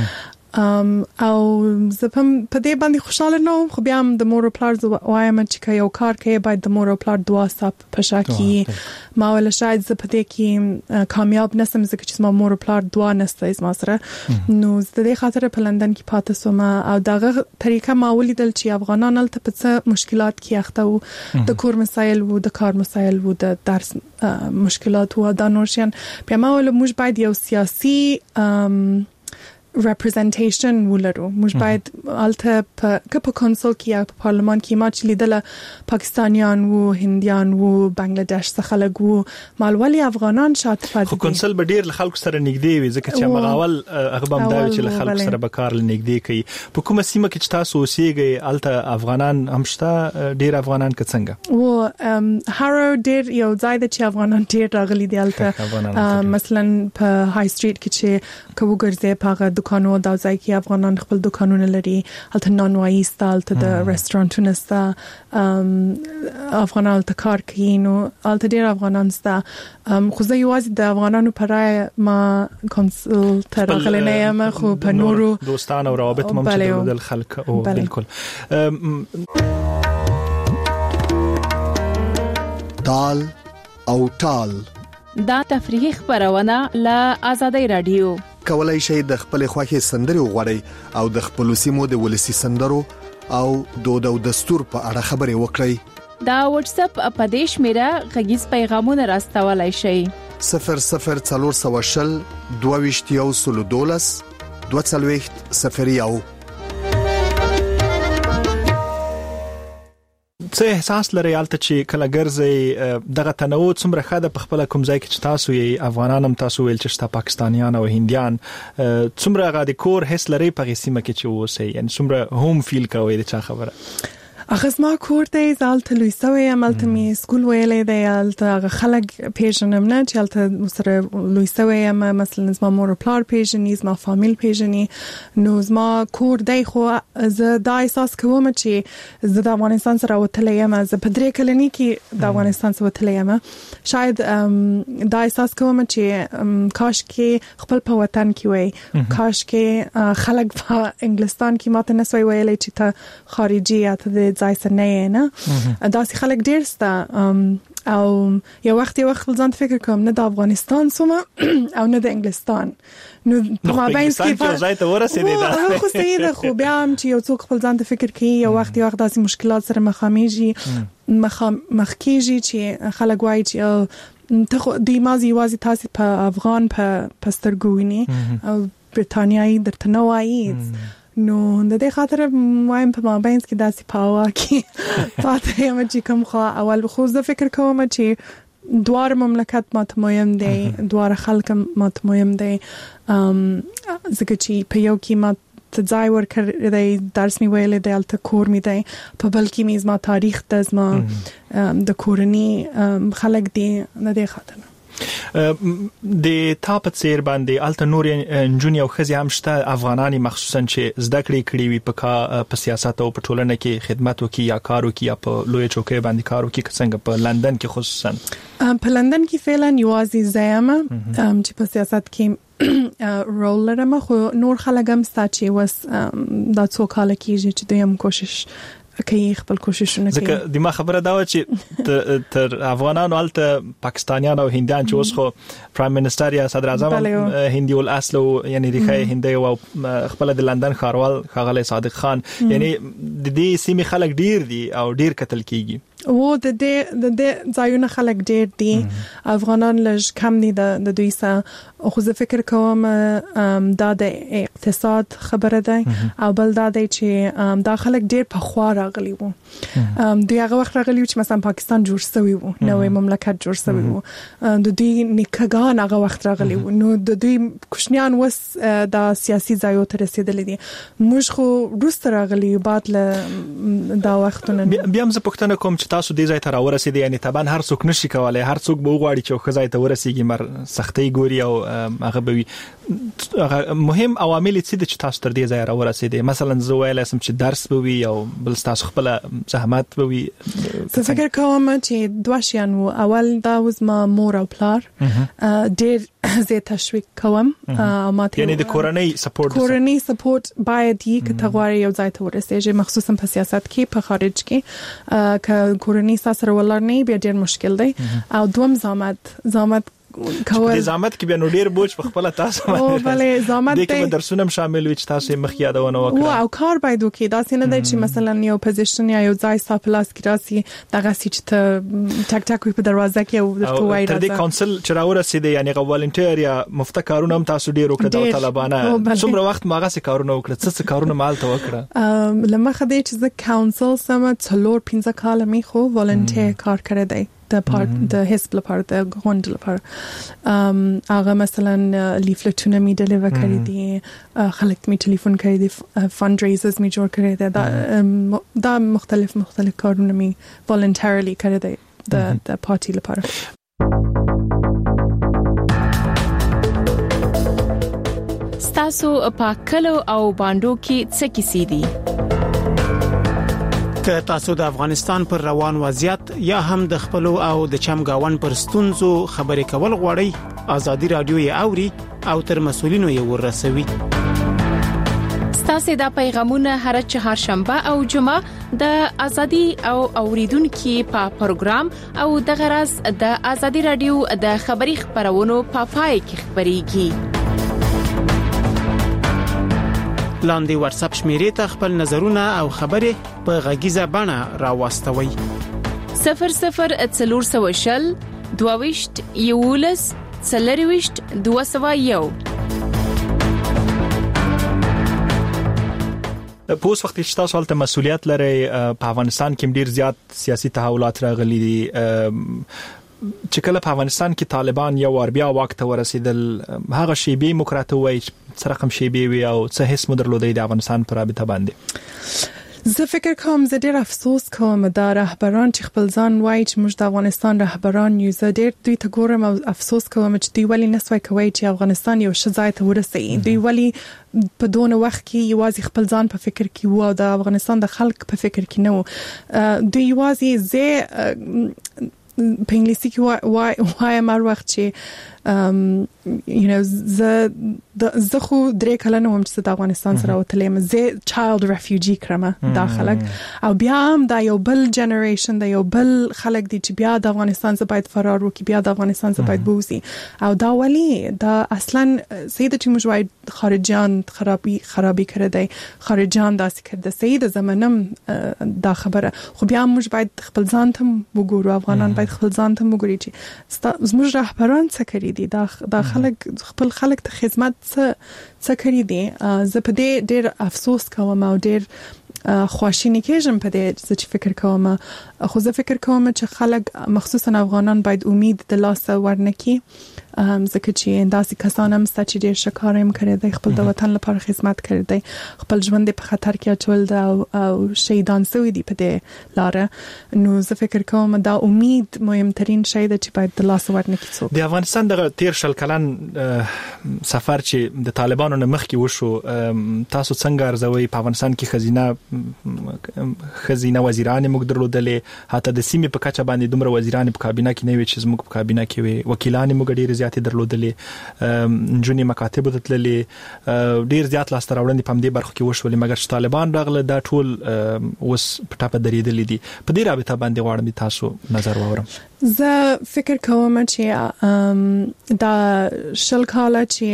او زه په دې باندې خوشاله نه وم، خو بیا هم د مور او پلار وایم چې که یو کار کوي باید د مور او پلار دعا ستا په شا کړي. ما ویل شاید زه په دې کې کامیاب نسم، ځکه چې زما مور او پلار دعا نسته زما سره. نو زه د دې خاطر په لندن کې پاتې شوم. او دغه طریقه ما ولیدل چې افغانان هلته په څه مشکلات کې اخته وو، د کور مسایل وو، د کار مسایل وو، د درس مشکلات وو، دا نور شیان. بیا ما ویل موږ باید یو سیاسي representation ولرو. موږ باید الته په کنسول کې یا په پارلمان کې ما چې لیدله پاکستانیان وو، هندیان وو، بنگلاديش څخه خلک وو، مالوالي افغانان شاته پاتې. خو کنسول به ډیر له خلکو سره نږدې وي، ځکه چې هغه اول هغه هم دا چې له خلکو سره به کار نږدې کوي. په کومه سیمه کې چې تاسو اوسېږئ الته افغانان هم شته؟ ډیر افغانان که څنګه؟ و هارو ډیر یو ځای دی چې افغانان ډیر راغلي دي الته. مثلا په های سټریټ کې چې کوګرځي په دکانو دا ځای کې افغانان خپل دکانونه لري. هلته نانوایي ستا، هلته د رستورانټونه ستا، افغانان هلته کار کوي. نو هلته ډېر افغانان ستا. خو زه یوازې د افغانانو په رایه ما کنسل ته راغلی نه یم، خو په نورو دوستان او روابط هم چې درلودل خلک. او بالکل. دال او ټال دا تفریحي خبرونه له آزادۍ رادیو. کولای شئ د خپل خوښي سندري وغوړئ او د خپل سیمو د ولسی سندرو او دود او دستور په اړه خبرې وکړئ. دا واتس اپ اپدیش میرا غږیز پیغامونه راستولای شئ. 00420 22 22 01. څه احساس لري البته چې کله ګرځي دغه تنوع څومره خاله په خپل کوم ځای کې چې تاسو یې افغانان هم تاسو ویل چې تاسو پاکستانیان او هندیان څومره غاډي کور هیڅ لري په قسمه کې چې وسه یعنی څومره هوم فیل کوي د چا خبره اخس ما کور دی زالته لویسوي عملته می سکول ویلې دی الته خلک پیژنم نه چې الته سره لویسوي مثلا زما مور پلار پیژنې زما فامیل پیژنې نو زما کور دی خو زه دا احساس کوم چې زه د افغانستان سره وتلې یم زه په درې کلنی کې د افغانستان سره وتلې یم شاید دا احساس کوم چې کاش کې خپل په وطن کې وای کاش کې خلک په انګلستان کې ماته نسوي ویلې چې ته خارجي یا ته ځای سره نه داسې خلک ډېر سته او یو وخت ځان فکر کوم نه د افغانستان سومه او نه د انګلستان نو په مابین کې ځای ته ورسېدې دا خو صحیح ده خو بیا هم چې یو څوک خپل ځان ته فکر کوي یو وخت داسې مشکلات سره مخ کېږي چې خلک وایي چې ته دوی یوازې تاسو په افغان په سترګو ویني او برتانیایی درته نه وایي نو د دې خاطر وایم په مابینس کې داسې پاوا کې پاتې یم چې کوم خو اول خو زه فکر کوم چې دوار مملکت ماته مهم دی دوار خلک ماته مهم دی ځکه چې په یو کې ماته ځای ورکړی دی درس می ویلې دی الته کور می دی په بل کې می زما تاریخ د زما د کورنۍ خلک دی نه دی خاطر د تاپ څیر باندې الته نور جون یو خزي هم شته افغانانی مخصوصا چې زده کړې وي په سیاست او په ټولنه کې خدمت وکي یا کار وکي یا په لوی چوکۍ باندې کار وکي څنګه په لندن کې خصوصا په لندن کې فعلا یوازې زیامه چې په سیاست کې رول لرم خو نور خلک هم ستا چې وس دا څو کال کېږي چې دوی هم کوشش کوي خپل کوششونه کوي ځکه د ما خبره دا و چې تر افغانانو الته پاکستانیان او هندیان چې اوس خو پرایم منسٹر یا صدر اعظم هندي الاصل یعنی ریخه هندي او خپل د لندن ښاروال ښاغلی صادق خان یعنی د دې سیمې خلک ډیر دي او ډیر قتل کیږي و د دې ځایونه خلک ډیر دي افغانان لږ کم دي د دوی سره خو زه فکر کوم دا د اقتصاد خبره ده او بل دا دی چې دا خلک ډیر په خوا راغلي وو دوی هغه وخت راغلي چې مثلا پاکستان جوړ شوی وو نوې مملکت جوړ شوی وو د دوی نیکګان هغه وخت راغلي وو نو د دوی کوشنیان وس د سیاسي ځایو ته رسیدلې دي موږ خو روسته راغلي بعد له دا وختونه بیا هم زه پوښتنه کوم چې تاسو دې ځای ته راورسېدئ یعنی طبعا هر څوک نشي کولای هر څوک به وغواړي چې خو ځای ته ورسېږي مر سختۍ ګوري او هغه به وي مهم عوامل چې تاسو تر دې ځای راورسېدئ مثلا زه ویلی سم چې درس به وي او بل تاسو خپل زحمت به وي زه فکر کوم چې دوه شیان وو اول دا زما مور او پلار ډېر زه تشویق کوم یعنی د کورنۍ سپورټ باید یې کتغواري یو ځای ته ورسېږي مخصوصا په سیاست کې په خارج کې ک کورنۍ سره ولرنی بیا ډېر مشکل دی او دوم زحمت کول زحمت کې بیا نو ډیر بوج په خپل تاسو او بلې زحمت د کوم درسونه شامل وي چې تاسو مخ یادونه وکړه او کار باید وکړي دا څنګه دی چې مثلا یو پوزیشن یا یو ځای ساپلاس کې راسي دغه چې ته ټک په دروازه کې او درته وایي تر دې کونسل چې راورسېده یعنی غوالنټیر یا مفته کارونه هم تاسو ډیر وکړه د طالبانه څومره وخت ماغه سي کارونه وکړه څه کارونه مالته وکړه لمه خدای چې زه کونسل سم څلور 15 کال می خو والنټیر کار کړی دی د حزب لپاره د غونډ لپاره هغه مثلا لیفلټونه می ډیلیور کړی دي خلک می ټلیفون کړی دي فند ریزرز می جوړ کړی دي دا مختلف کارونه می والنټریلی کړی دي د پارټي لپاره ستاسو په کلو او باندو کې څه کیسې دي که تاسو د افغانستان پر روان وضعیت یا هم د خپل او د چمګاون پر ستونزو خبرې کول غواړئ ازادي رادیو یې اوري او تر مسولینو یې ورسوي ستاسو د پیغامونه هر چهارشنبه او جمعه د ازادي او اوریدونکو په پروګرام او د غرض د ازادي رادیو د خبري خبرونو په پای کې خبريږي لاندې واتس اپ شمیرې ته خپل نظرونه او خبرې په غږیزه بڼه راوستوي 0040 22 یولس 201 په اوس وخت کې تاسو ولته مسولیت لري په افغانستان کې ډیر زیات سیاسي تحولات راغلي دي چې کله په افغانستان کې طالبان یو ور بیا وخت ورسېدل هغه شی به مکراته وای سره کوم شی به وي او څه هیڅ مدرلودي د افغانستان پر رابطه باندې زه فکر کوم زه ډیر افسوس کوم دا رهبران چې خپل ځان وایي چې موږ د افغانستان رهبران یو زه ډیر دوی ته ګورم او افسوس کوم چې دوی ولی نسوي کوي چې افغانستان یو ښه ځای ته ورسېږي دوی ولی په دونه وخت کې یوازې خپل ځان په فکر کې وو او د افغانستان د خلک په فکر کې نه وو دوی یوازې زه په انګلیسي کې وای مر وخت چې زه خو درې کلنه وم چې د افغانستان سره وتلم زه چایلد ریفیوجی کړم داخله او بیا هم دا یو بل جنریشن دا یو بل خلک دي چې بیا د افغانستان څخه باید فرار وکړي بیا د افغانستان څخه باید بوزي او دا ولی دا اصلا سید چې موږ وای خارجيان خرابي کړی دی خارجيان داسې کړی سید زمانم دا خبره خو بیا موږ باید خپل ځان ته وګورو افغانان باید خپل ځان ته وګوري چې زموږ رهبران څه کړی دي دا خلک خپل خلک ته خدمت څه کړی دي زه په دې ډېر افسوس کوم او ډېر خواشینی کېږم په دې چې فکر کوم خو زه فکر کوم چې خلک مخصوصا افغانان باید امید د لاسه ورنکي ځکه چې انداسې کسان هم ستا چې ډېر ښه کار هم کړی دی خپل د وطن لپاره خدمت کړی دی خپل ژوند په خطر کې اچول دی او شهیدان شوي دي په دې لاره نو زه فکر کوم دا امید مهمترین شی دی چې باید د لاسه ورنکي څوک د افغانستان د تیر شل کلن سفر چې د طالبانو نه مخکې وشو تاسو څنګه ارزوي په افغانستان کې خزینه وزیران موږ درلودلې حتی د سیمې په کچه باندې دومره وزیران په کابینه کې نه وي چې زموږ په کابینه کې وي وکیلان موږ ډېر زیات درلودلې جونې مکاتب تللې ډېر زیات لاس تراوړندې په دې برخو کې وشولې مګر چې طالبان راغله دا ټول اوس په ټاپه درېدلې دي په دې رابطه باندې غواړم تاسو نظر واورم زه فکر کوم چې دا شل کاله چې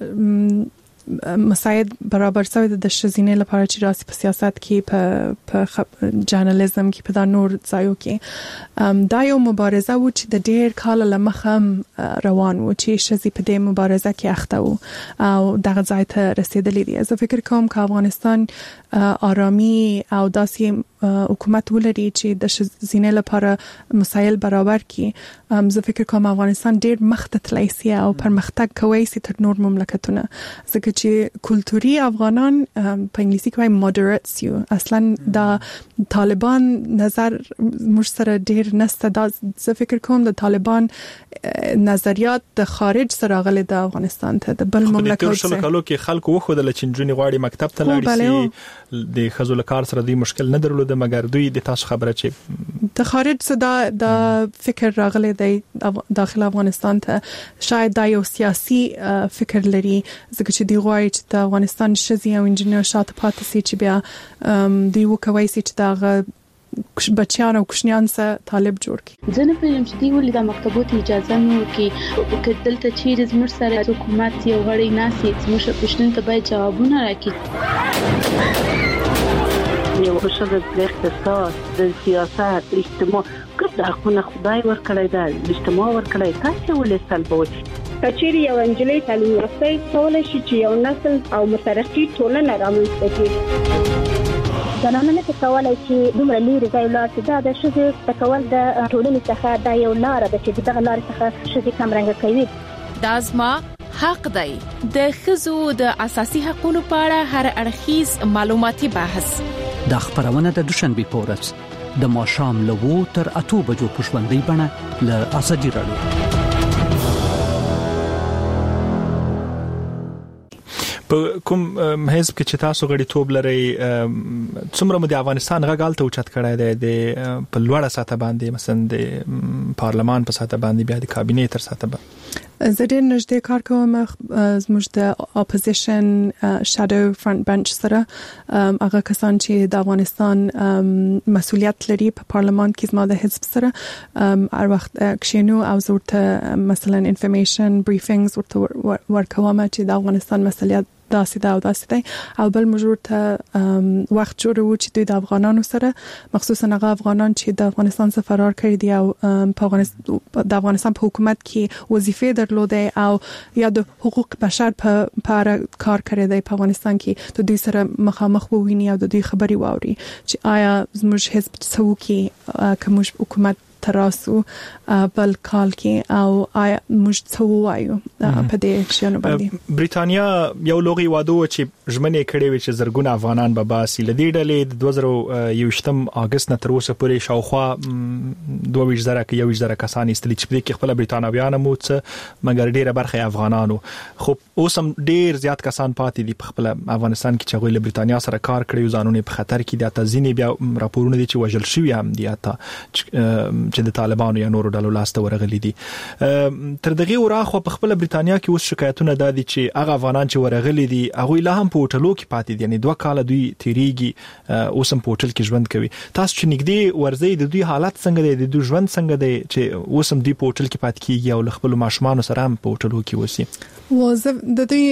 مساعد برابر شوی د شزینې لپاره چې راسي په سیاست کې په جرنالیزم کې په دا نور ځایو کې دا یو مبارزه و چې د ډېر کال لمخه روان و چې شزي په دې مبارزه کې اخته و او دغه ځای ته رسیدلې دي زه فکر کوم چې افغانستان آرامي او داسې حکومت ولري چې د شزینې لپاره مسایل برابر کړي زه فکر کوم افغانستان ډېر مخته تللی سي او پرمختګ کوي سي تر نور مملکتونه ځکه چې کلتوري افغانان په انګلیسي کې وايي مودریټس یو اصلا دا طالبان نظر موږ سره ډېر نسته دا زه فکر کوم د طالبان نظریات د خارج سره غلي د افغانستان ته د بل مملکت سره شل کالو کې خلک وخدل چې جونی غواړي مکتب ته لاړ شي د خزول کار سره د مشکل نه درلوده مګر دوی د تاسو خبره چې د خارج څخه د فکر راغلي د داخل افغانستان ته شاید دا یو سیاسي فکر لري ځکه چې دی غواړي چې د افغانستان شزي او انجنیر شاته پاتې سي چې بیا دی وکوي چې دا بچیان او کوشنیان سره طالب جوړ کی ځنه په یم چې دی ولې د مکتبونو اجازه نه ورکي کدلته چیرې زموږ سره حکومت یو غړي ناسي زموږ پښتون ته باید جوابونه راکړي یو ښه د اقتصاد د سیاست اجتماع کله خپل خدای ورکړی دا اجتماع ورکړی تاسو ولې سلبوي کچېری یو انجلۍ تعلیم یافته کولای شي چې یو نسل او مترقي ټولنه رامنځته کړي زنانه نه کولای چې دومره لري ځای لاړ شي دا د شذ تکول د ټولنې څخه دا یو لار ده چې دغه لار څخه شذ کم رنګ کوي دازما حق دی د خزو د اساسي حقوقو په اړه هر اړخیز معلوماتي بحث د خبرونه د دوشنبه پورس د ماشام لوو تر 8 بجو پښوندې بڼه ل اساجي راډیو په کوم حزب کې چې تاسو غړي توب لري څومره د افغانستان غاګالته اوچت کړای دی د په لوړه ساته باندې مثلا د پارلمان په ساته باندې بیا د کابینه تر ساته باندې زه ډېر نږدې کار کوم زموږ د اپوزیشن شادو فرنٹ بنچ سره هغه کسان چې د افغانستان مسؤلیت لري په پارلمان کې زما د حزب سره هر وخت کښینو او ورته مثلا انفارمیشن بریفینګز ورته ورکوم چې د افغانستان مسؤلیت داسې دا او داسې دی او بل موږ ته وخت جوړو چې دوی د افغانانو سره مخصوصا هغه افغانان چې د افغانستان څخه فرار کړي دي او د افغانستان په حکومت کې وظیفه درلوده او یا د حقوق بشر په اړه کار کړی دی په افغانستان کې د دوی سره مخامخ وویني او د دوی خبري واوري چې آیا زموږ حزب څه کوي کوم حکومت تراسو بل کال کې او آیا موږ څه وایو په دې شنو باندې بریټانیا یو لوغي واده چې ژمنې کړې وي چې زرګونه افغانان به باسي لدې ډلې د 2021 اگست نه تر اوسه پورې شاوخوا 22,000 کسان استلې چې په کې خپل بریټانویان مو څه مګر ډیره برخه افغانانو خو اوس هم ډیر زیات کسان پاتې دي په خپل افغانستان کې چې غوښتل بریټانیا سره کار کړی ځانونه په خطر کې د تزینې بیا راپورونه دي چې وژل شوی هم دي چې د طالبانو یا نورو ډلو لاسته ورغلي دي تر دغه وراخو په خپل بریټانیا کې اوس شکایتونه دادي چې هغه افغانان چې ورغلي دي هغه لا هم په هوټلو کې پاتې دي یعنی 2 کال دوی تیریږي اوس هم په هوټل کې ژوند کوي تاسو چې نګدي ورځي د دوی حالت څنګه دی د دوی ژوند څنګه دی چې اوس هم دوی په هوټل کې پاتې کیږي او خپل ماشومان سره هم په هوټلو کې وسی د دوی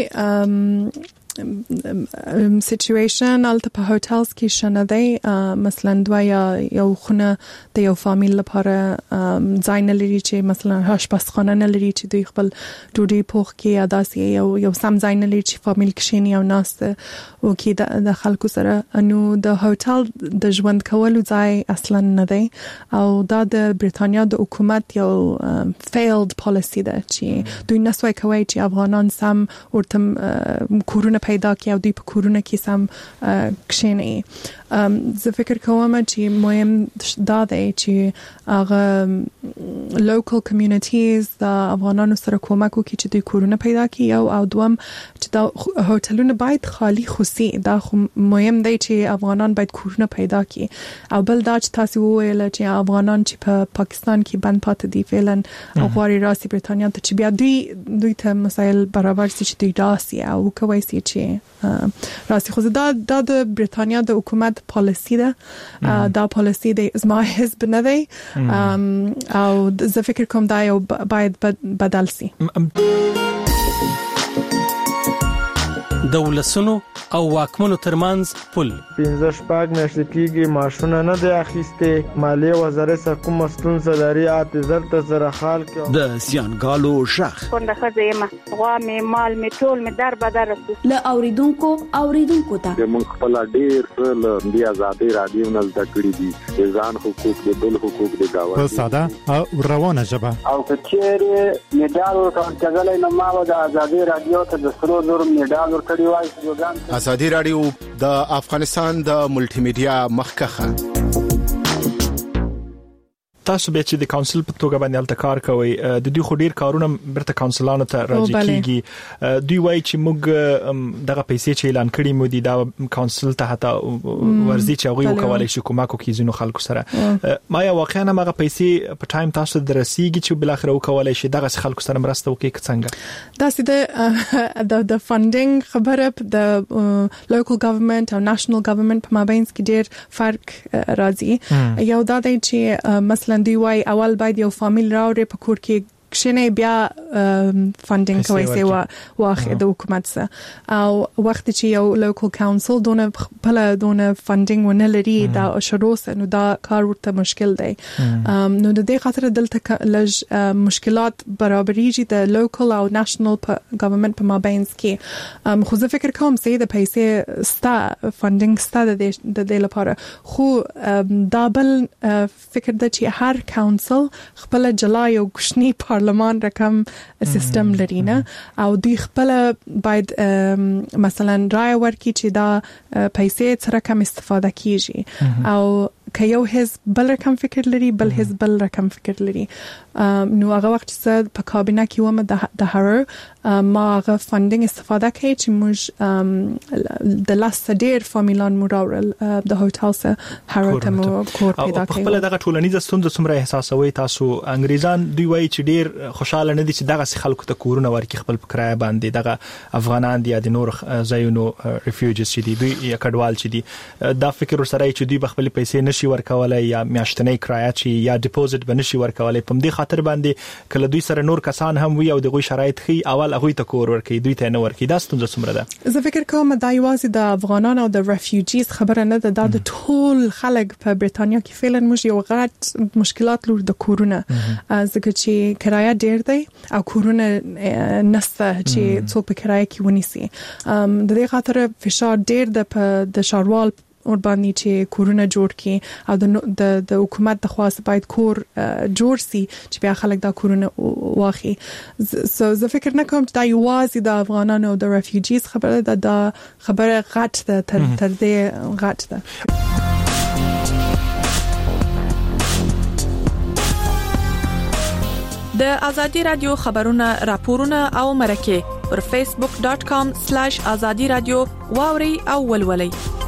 سچويشن الته په هوټلز کې شنه دی مثلا دوی یو خونه د یو فامیل لپاره ځای نه لري چې مثلا آشپزخانه نه لري چې دوی خپل ډوډۍ پوخ کې اداسي یو سم ځای نه لري چې فامیل کې شینی او ناست او کې د خلکو سره نو د هوټل د ژوند کولو ځای اصلا نه دی او دا د بریټانیا د حکومت یو failed policy ده چې دوی نسوي کوي چې افغانان سم ورته کورونه پیدا کړي او دوی په کورونه کې سم کښیني زه فکر کوم چې مهم دا دی چې هغه local communities د افغانانو سره کومک وکړي چې دوی کورونه پیدا کړي او دوم چې دا هوټلونه باید خالی خوسي دا مهم دی چې افغانان باید کورونه پیدا کړي او بل دا چې تاسو وویل چې افغانان چې په پاکستان کې بند پاتې دي فعلا غواړي راسي بریټانیا ته چې بیا دوی ته مسایل برابر شي چې دوی راسي او کوي چې راسي خو دا د بریټانیا د حکومت پالیسی ده دا پالیسی د زما حزب نه دی او زه فکر کوم دا یو باید بدل شي دولسونو او واکمنو ترمنځ پل 15 میاشتې کېږي معاشونه نه دی اخیسته مالیه وزارت سره کوم ستونزه لري اعتذار ته سره حال کې د سیانګالو شخ څنګه خزیمه غوا می مال می ټول می در بدر ل اوریدونکو ته موږ خپل ډیر له دی آزادي رادیو نه زده کړی دي ځان حقوق د بل حقوق د گاوند په ساده او روانه ژبه او کچېره میډال ورکړل نو ما د آزادي رادیو ته د سرو نور میډال ورکړی وای آزادي رادیو د افغانستان د ملټي میډیا مخکخه تاسو به چې د کونسل په توګه باندې الته کار کوي د دوی خو ډیر کارونه برته کونسلانو ته راځي کیږي دوی وایي چې موږ دغه پیسې چې اعلان کړی مو دي دا کونسل ته حتی ورزي چې هغه وکولای شي کومه کوي زینو خلکو سره ما یا واقعا هغه پیسې په ټایم تاسو درسیږي چې بل اخر وکولای شي دغه خلکو سره مرسته وکړي څنګه دا سیده د فاندینګ خبره د لوکل ګورنمنت او نېشنل ګورنمنت په مابین کې ډیر فرق راځي یو دا دی چې مثلا دی وای اول باید یو فامیل راوړي په کور کې کښینه بیا فاندینګ کوي سیوا واخد د حکومت سره او وخت چې یو لوکل کونسل دونه فاندینګ ونه لري دا شروع نو دا کار ورته مشکل دی نو د دې خاطر دلته لږ مشکلات برابرېږي د لوکل او نېشنل ګورنمنت په مابین کې خو زه فکر کوم چې د پیسې ستا فاندینګ ستا د دې لپاره خو دا بل فکر د چې هر کونسل خپل جلا یو کوچنی پارلمان رقم سیستم لري نه او دوی خپل باید مثلا رای ورکړي چې دا پیسې سره کم استفاده کیږي او که یو حزب بل رقم فکر لري بل حزب بل رقم فکر لري نو هغه وخت چې په کابینه کې ومه د هر ما هغه فاندینګ استفاده کوي چې موږ د لاست ډیر فامیلان مراورل د هوټل سره هر تمو کور پیدا کوي خپل دغه ټولنیز ستونزې څومره احساسوي تاسو انګریزان دوی وایي چې ډیر خوشاله نه دي چې دغه خلکو ته کورونه ورکړي خپل کرایه باندې دغه افغانان دي د نور ځایونو ریفیوجیز چې دي دوی کډوال چې دي دا فکر سره چې دوی خپل پیسې نشي ورکولای یا میاشتنی کرایه چې یا ډیپوزټ بنشي ورکولای په دې خاطر باندې کله دوی سره نور کسان هم وي او دغه شرایط خي اول نړیوال هغه ته کور ورکړي دوی ته نه ورکړي دا ستونزه څومره ده؟ زه فکر کوم دا یوازې د افغانانو او د ریفیوجیز خبره نه ده، دا د ټول خلک په بریتانیا کې فعلا موږ یو غټ مشکلات لور د کورونه ځکه چې کرایه ډیر دی او کورونه نسته چې څوک په کرایه کې ونیسي. د دې خاطر فشار ډیر د شاروال اور باندې چې کورونه جوړ کړي او د حکومت د خواست باید کور جوړ سي چې بیا خلک دا کورونه واخلي. زه فکر نه کوم چې دا یوازې د افغانانو او د ریفیوجیز خبره ده، دا خبره غټ ده تر دې غټ ده. د ازادي رادیو خبرونه راپورونه او مرکه پر facebook.com/azadi radio واوري او ولولي.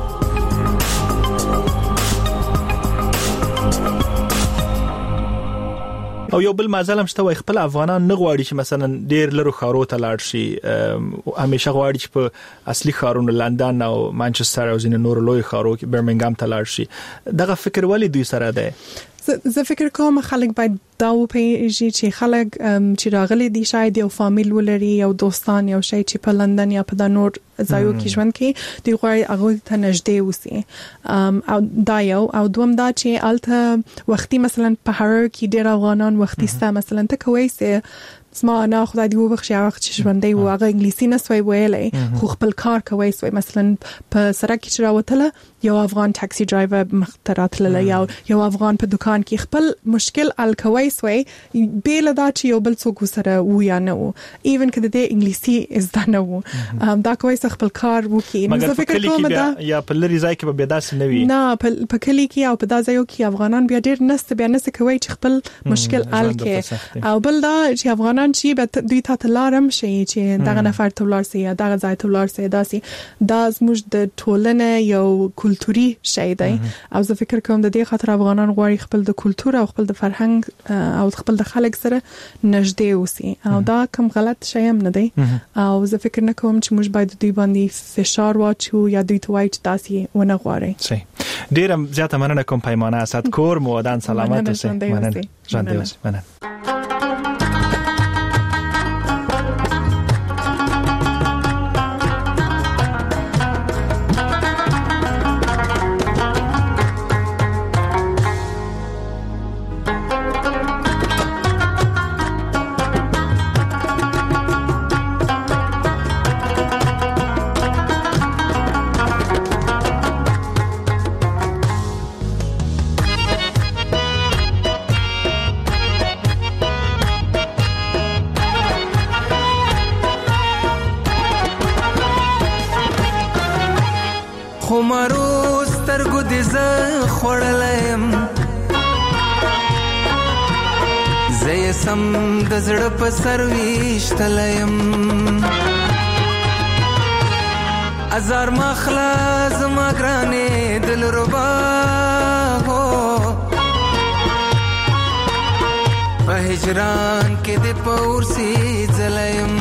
او یو بل مازال هم شته وای خپل افغانان نه غواړي چې مثلا ډیر لرو خارو ته لاړ شي، همیشه غواړي چې په اصلي خارونو لندن او مانچستر او ځینې نور لوی خارو کې برمنګام ته لاړ شي. دغه فکر ولی دوی سره ده؟ زه فکر کوم خلک باید دا وپیژني چې خلک چې راغلي دي شاید یو فامیل ولري یو دوستان یو شي چې په لندن یا په نور ځایو کې ژوند کوي، دوی غواړي هغه ته نږدې اوسي. او دا یو او دوم دا چې الته وختي مثلا په هر کې ډیر افغانان وختي ستا مثلا ته کوي سه اسما نه خدای دې وبخښي هغه چې ژوندۍ و هغه انګلیسي نه سوي ویلای خو خپل کار کوي سوي مثلا په سړک کې راوتله یو افغان ټاکسي ډرایور مخترات له یو افغان په دکان کې خپل مشکل ال کوي سوي بیل دا چې یو بل څوک سره و یا نه و ایون کله دې انګلیسي از دا نه و دا کوي خپل کار وکي. نو فکر کوم دا یا په لري ځای کې به داس نه وي نه په کلی کې او په دا ځایو کې افغانان بیا ډیر نست بیا نس کوي چې خپل مشکل ال کې او بل دا چې افغانان چې به دوی ته تلارم شي چې دغه نفر تولار سي یا دغه ځای تولار سي داسي دا زموږ د ټولنې یو کلتوري شی دی او زه فکر کوم د دې خاطر افغانان غواړي خپل د کلتور او خپل د فرهنګ او خپل د خلک سره نږدې اوسي او دا کوم غلط شی هم نه دی او زه فکر نه کوم چې موږ باید دوی باندې فشار واچو یا دوی ته وایي چې تاسو ونه غواړئ. صحیح. ډیره زیاته مننه کوم پیمانه اسد کور مو ودان سلامت اوسئ. مننه ژوند اوسئ. مننه. د زړه په سرويش تلیم ازار مخلا زما ګرانې دل ربا هو په هجران کې د پورسي زلیم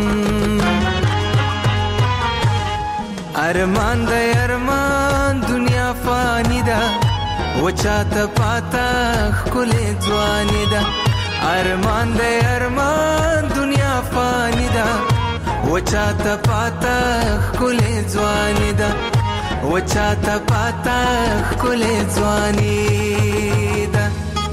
ارمان د ارمان دنیا فانی ده وچاته پاتا خلې ځواني ده ارمان دے ارمان دنیا فانی دا وچاتا پاتا خلے ځوانی دا وچاتا پاتا خلے ځوانی دا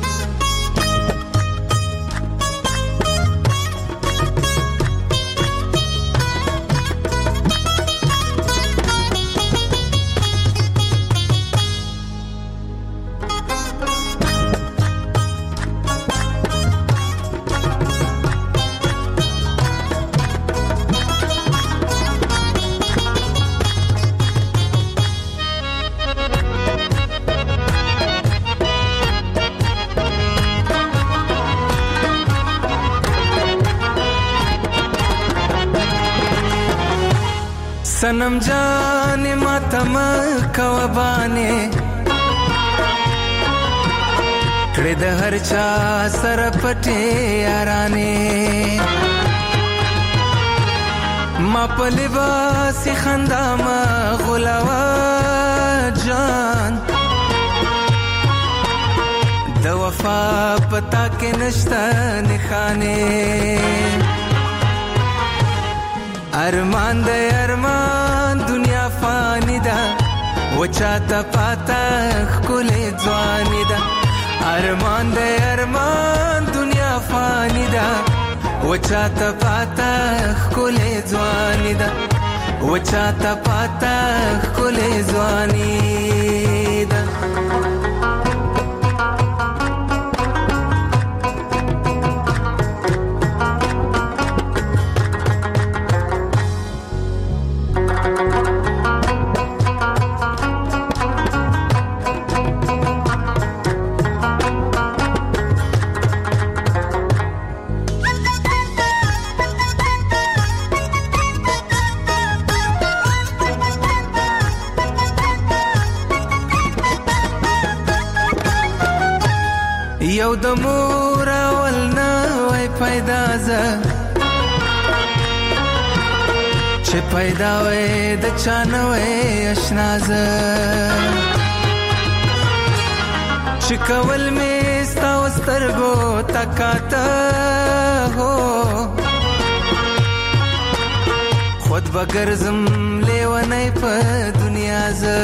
सनम जाने मातम कवबाने कड़े द हर चा सर पटे याराने मा पलिबास खंदा मा गुलावा जान द वफा पता के नश्ता निखाने ارمان د ارمان دنیا فانی ده وچاته پاته خلې ځواني ده ارمان د ارمان دنیا فانی ده وچاته پاته خلې ځواني ده وچاته پاته خلې ځواني ده یو د مور اول نه وای پیدا زه چې پیدا وای د چانه وای آشنا زه چې کول مې ستا سترګو تکاته هو خود بګرزم لیونی په دنیا زه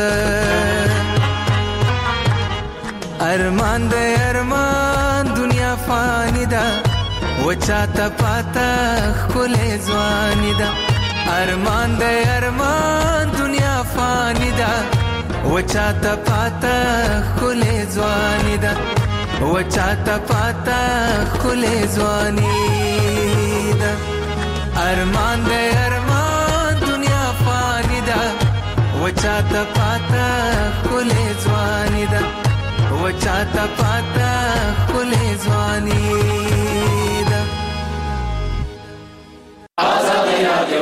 ارمان د ارمان دنیا فانی ده وچاته پاته خلې ځواني ده ارمان د ارمان دنیا فانی ده وچاته پاته خلې ځواني ده وچاته پاته خلې ځواني ده ارمان د ارمان دنیا فانی ده وچاته پاته خلې ځواني ده وچاته پاته خلې ځواني ده آزادي رادیو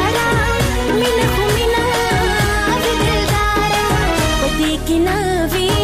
की नवी